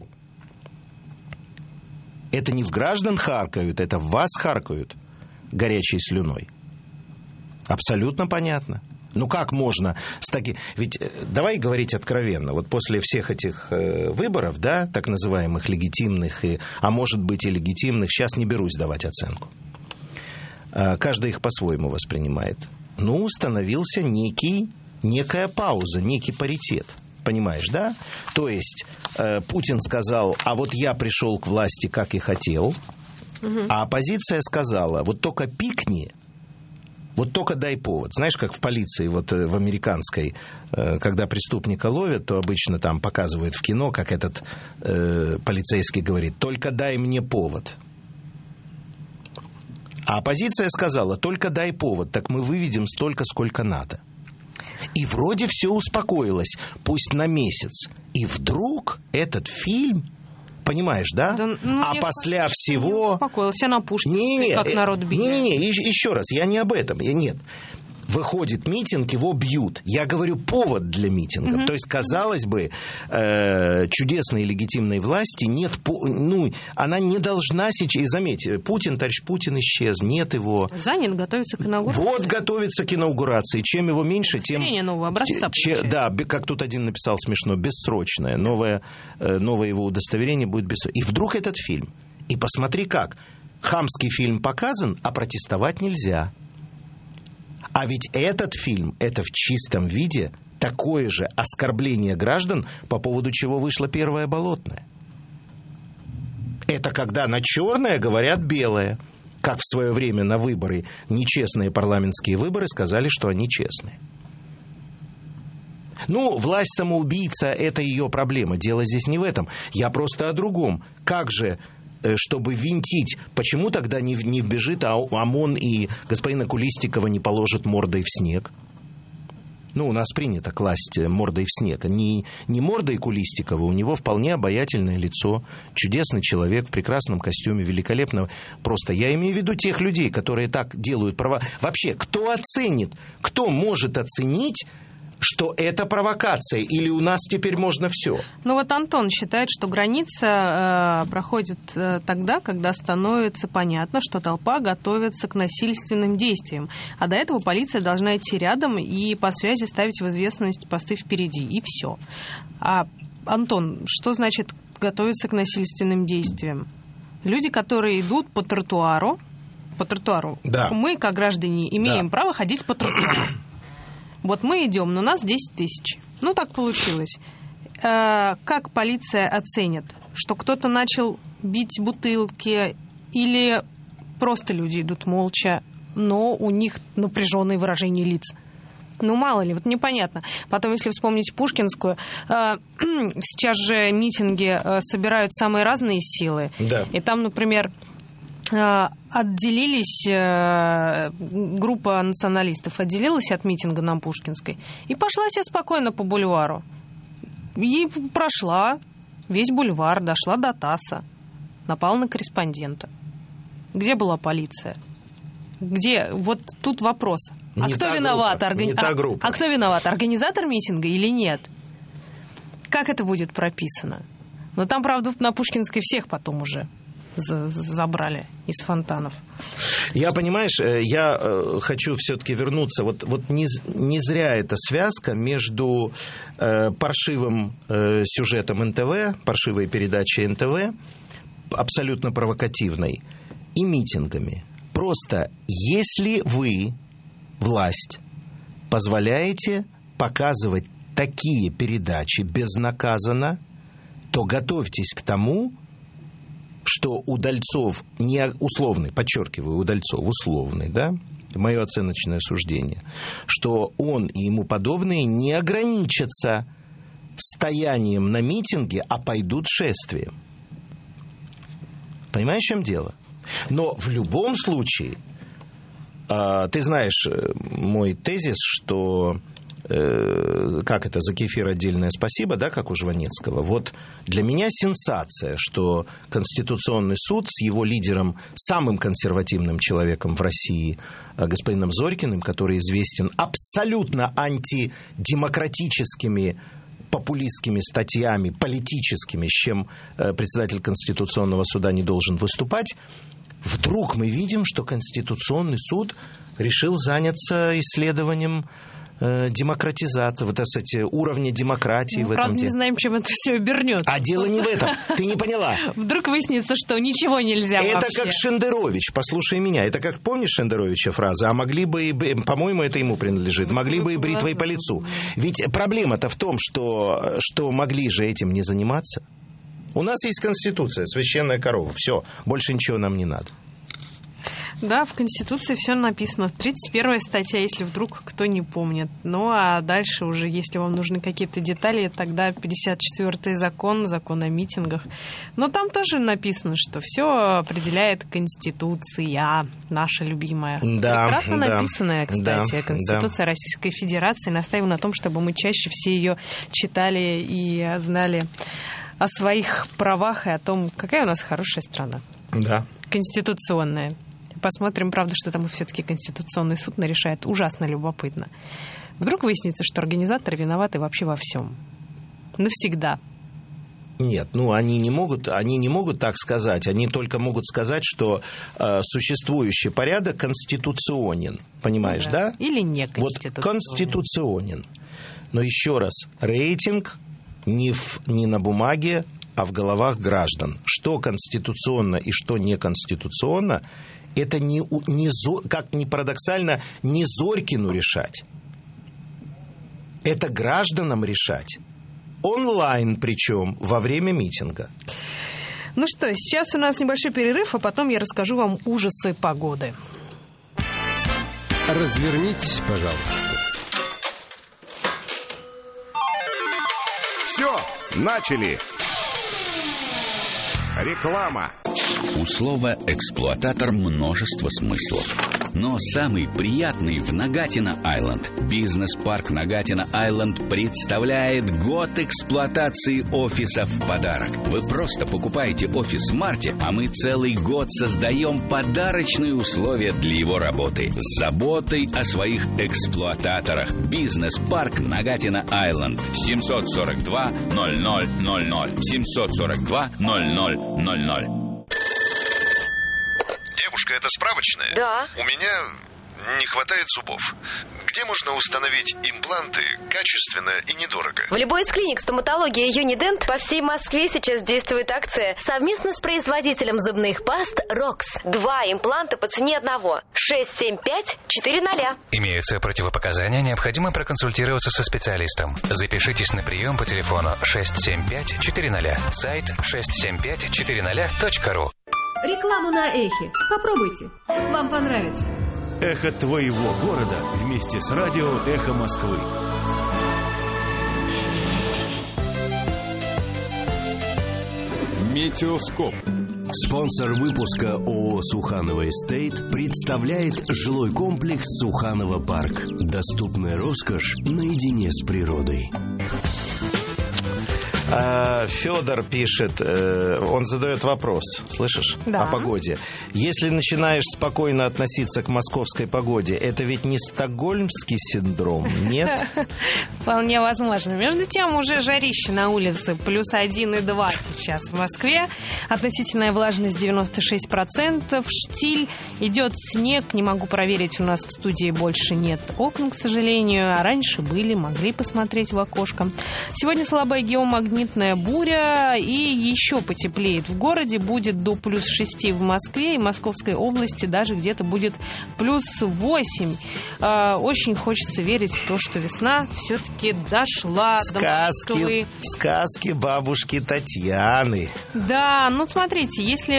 A: Это не в граждан харкают, это в вас харкают горячей слюной. Абсолютно понятно. Ну как можно с таки... Ведь давай говорить откровенно. Вот после всех этих э, выборов, да, так называемых легитимных, и, а может быть и легитимных, сейчас не берусь давать оценку. Э, каждый их по-своему воспринимает. Ну, установился некий, некая пауза, некий паритет. Понимаешь, да? То есть э, Путин сказал, а вот я пришел к власти, как и хотел, угу. А оппозиция сказала, вот только пикни, вот только дай повод. Знаешь, как в полиции, вот в американской, когда преступника ловят, то обычно там показывают в кино, как этот э, полицейский говорит, только дай мне повод. А оппозиция сказала, только дай повод, так мы выведем столько, сколько надо. И вроде все успокоилось, пусть на месяц. И вдруг этот фильм... Понимаешь, да? да ну, а после всего...
B: Успокоился на Пушкинской, как народ бьет.
A: Не-не-не, еще раз, я не об этом. Я, нет. Выходит митинг, его бьют. Я говорю, повод для митингов. Угу. То есть, казалось бы, э, чудесной легитимной власти нет... Ну, она не должна сейчас... И заметьте, Путин, товарищ Путин исчез, нет его...
B: Занят, готовится к инаугурации.
A: Вот готовится к инаугурации. Чем его меньше, тем...
B: нового образца.
A: Че, да, как тут один написал смешно, бессрочное. Новое, новое его удостоверение будет бессрочное. И вдруг этот фильм. И посмотри как. Хамский фильм показан, а протестовать нельзя. А ведь этот фильм, это в чистом виде такое же оскорбление граждан, по поводу чего вышла первая Болотная. Это когда на черное говорят белое. Как в свое время на выборы, нечестные парламентские выборы, сказали, что они честные. Ну, власть-самоубийца – это ее проблема. Дело здесь не в этом. Я просто о другом. Как же... чтобы винтить, почему тогда не, не вбежит ОМОН и господина Кулистикова не положит мордой в снег? Ну, у нас принято класть мордой в снег. Не, не мордой Кулистикова, у него вполне обаятельное лицо, чудесный человек в прекрасном костюме, великолепно. Просто я имею в виду тех людей, которые так делают права. Вообще, кто оценит, кто может оценить, что это провокация, или у нас теперь можно все?
B: Ну вот Антон считает, что граница э, проходит э, тогда, когда становится понятно, что толпа готовится к насильственным действиям. А до этого полиция должна идти рядом и по связи ставить в известность посты впереди, и все. А, Антон, что значит готовиться к насильственным действиям? Люди, которые идут по тротуару, по тротуару,
A: да.
B: Мы, как граждане, имеем да. право ходить по тротуару. Вот мы идем, но нас десять тысяч. Ну, так получилось. Э, как полиция оценит, что кто-то начал бить бутылки или просто люди идут молча, но у них напряженные выражения лиц? Ну, мало ли, вот непонятно. Потом, если вспомнить Пушкинскую, э, сейчас же митинги э, собирают самые разные силы.
A: Да.
B: И там, например... отделились, группа националистов отделилась от митинга на Пушкинской и пошла себе спокойно по бульвару. И прошла весь бульвар, дошла до ТАССа, напала на корреспондента. Где была полиция? Где? Вот тут вопрос. А
A: Не
B: кто
A: та
B: виноват?
A: группа,
B: Органи...
A: не та
B: а,
A: группа.
B: а кто виноват? Организатор митинга или нет? Как это будет прописано? Но там, правда, на Пушкинской всех потом уже за- забрали из фонтанов.
A: Я, понимаешь, я хочу все-таки вернуться. Вот, вот не, не зря эта связка между э, паршивым э, сюжетом эн тэ вэ, паршивой передачей эн тэ вэ, абсолютно провокативной, и митингами. Просто если вы, власть, позволяете показывать такие передачи безнаказанно, то готовьтесь к тому, что Удальцов, не условный, подчеркиваю, Удальцов условный, да, мое оценочное суждение, что он и ему подобные не ограничатся стоянием на митинге, а пойдут шествием. Понимаешь, в чем дело? Но в любом случае, э, ты знаешь мой тезис, что э, как это, за кефир отдельное спасибо, да, как у Жванецкого. Вот для меня сенсация, что Конституционный суд с его лидером, самым консервативным человеком в России, господином Зорькиным, который известен абсолютно антидемократическими популистскими статьями, политическими, с чем председатель Конституционного суда не должен выступать, вдруг мы видим, что Конституционный суд решил заняться исследованием э, демократизации, вот, кстати, уровня демократии
B: Мы,
A: в этом
B: правда,
A: деле.
B: не знаем, чем это все обернется.
A: А дело не в этом. Ты не поняла.
B: Вдруг выяснится, что ничего нельзя
A: Это
B: вообще.
A: как Шендерович, послушай меня. Это как, помнишь Шендеровича фраза? А могли бы, и, по-моему, это ему принадлежит, могли бы и бритвой по лицу. Ведь проблема-то в том, что, что могли же этим не заниматься. У нас есть Конституция, священная корова. Все, больше ничего нам не надо.
B: Да, в Конституции все написано. тридцать первая статья, если вдруг кто не помнит. Ну, а дальше уже, если вам нужны какие-то детали, тогда пятьдесят четвёртый закон, закон о митингах. Но там тоже написано, что все определяет Конституция, наша любимая.
A: Да,
B: Прекрасно
A: да,
B: написанная, кстати,
A: да,
B: Конституция
A: да.
B: Российской Федерации. Настаиваю на том, чтобы мы чаще все ее читали и знали о своих правах и о том, какая у нас хорошая страна.
A: Да.
B: Конституционная. Посмотрим, правда, что там все-таки Конституционный суд нарешает. Ужасно любопытно. Вдруг выяснится, что организаторы виноваты вообще во всем. Навсегда.
A: Нет, ну они не могут, они не могут так сказать. Они только могут сказать, что э, существующий порядок конституционен. Понимаешь, да?
B: да? Или не конституционен.
A: Вот конституционен. Но еще раз, рейтинг не, в, не на бумаге, а в головах граждан. Что конституционно и что неконституционно, это не, не, как ни парадоксально, не Зорькину решать. Это гражданам решать. Онлайн причем, во время митинга.
B: Ну что, сейчас у нас небольшой перерыв, а потом я расскажу вам ужасы погоды.
G: Развернитесь, пожалуйста.
R: Все, начали. Реклама.
N: У слова «эксплуататор» множество смыслов. Но самый приятный в Нагатино-Айленд. Бизнес-парк Нагатино-Айленд представляет год эксплуатации офиса в подарок. Вы просто покупаете офис в марте, а мы целый год создаем подарочные условия для его работы. С заботой о своих эксплуататорах. Бизнес-парк Нагатино-Айленд. семь сорок два ноль ноль ноль ноль. семь сорок два ноль ноль ноль ноль.
O: Девушка, это справочная?
F: Да.
O: У меня не хватает зубов. Где можно установить импланты качественно и недорого?
F: В любой из клиник стоматологии Юнидент по всей Москве сейчас действует акция совместно с производителем зубных паст Рокс. Два импланта по цене одного. шесть семь пять четыре ноль.
P: Имеются противопоказания, необходимо проконсультироваться со специалистом. Запишитесь на прием по телефону шесть семь пять четыре ноль. Сайт шесть семь пять четыре ноль точка ру.
S: Рекламу на Эхе. Попробуйте. Вам понравится.
R: Эхо твоего города вместе с радио «Эхо Москвы».
G: Метеоскоп. Спонсор выпуска ООО «Суханова Эстейт» представляет жилой комплекс «Суханова Парк». Доступная роскошь наедине с природой.
A: Федор пишет, он задает вопрос, слышишь,
B: да.
A: о погоде. Если начинаешь спокойно относиться к московской погоде, это ведь не стокгольмский синдром, нет?
B: Вполне возможно. Между тем, уже жарище на улице, плюс один и два сейчас в Москве. Относительная влажность девяносто шесть процентов. Штиль, идет снег, не могу проверить, у нас в студии больше нет окон, к сожалению, а раньше были, могли посмотреть в окошко. Сегодня слабая геомагнитная буря и еще потеплеет в городе, будет до плюс шести в Москве и Московской области даже где-то будет плюс восемь. Очень хочется верить в то, что весна все-таки дошла
A: сказки,
B: до Москвы.
A: Сказки бабушки Татьяны.
B: Да, ну смотрите, если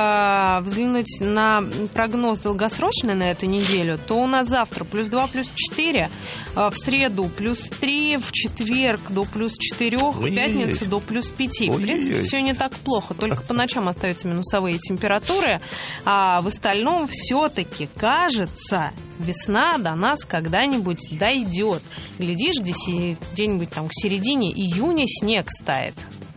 B: э, взглянуть на прогноз долгосрочный на эту неделю, то у нас завтра плюс два, плюс четыре, э, в среду плюс три, в четверг до плюс четыре, в пятницу до плюс пяти. В принципе, все не так плохо, только по ночам остаются минусовые температуры, а в остальном все-таки, кажется, весна до нас когда-нибудь дойдет. Глядишь, где-нибудь там к середине июня снег стает.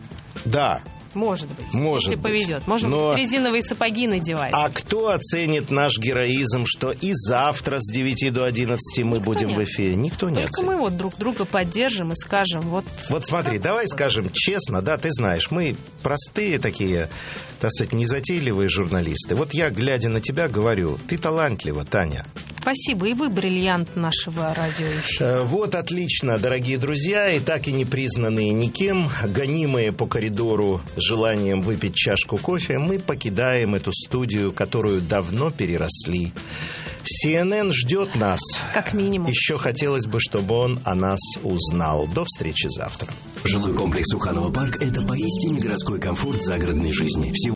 A: Да.
B: Может быть,
A: Может
B: если
A: быть.
B: повезет. Может
A: Но...
B: быть, резиновые сапоги надевать.
A: А кто оценит наш героизм, что и завтра с девяти до одиннадцати мы
B: Никто
A: будем
B: нет.
A: в эфире? Никто не
B: Только
A: оценит.
B: мы вот друг друга поддержим и скажем, вот...
A: Вот смотри, давай скажем честно, да, ты знаешь, мы простые такие, так сказать, незатейливые журналисты. Вот я, глядя на тебя, говорю, ты талантлива, Таня.
B: Спасибо, и вы бриллиант нашего радиоэфира.
A: Вот, отлично, дорогие друзья, и так и не признанные никем, гонимые по коридору желанием выпить чашку кофе, мы покидаем эту студию, которую давно переросли. си эн эн ждет нас.
B: Как минимум.
A: Еще хотелось бы, чтобы он о нас узнал. До встречи завтра.
G: Жилой комплекс Суханова парк – это поистине городской комфорт загородной жизни. Всего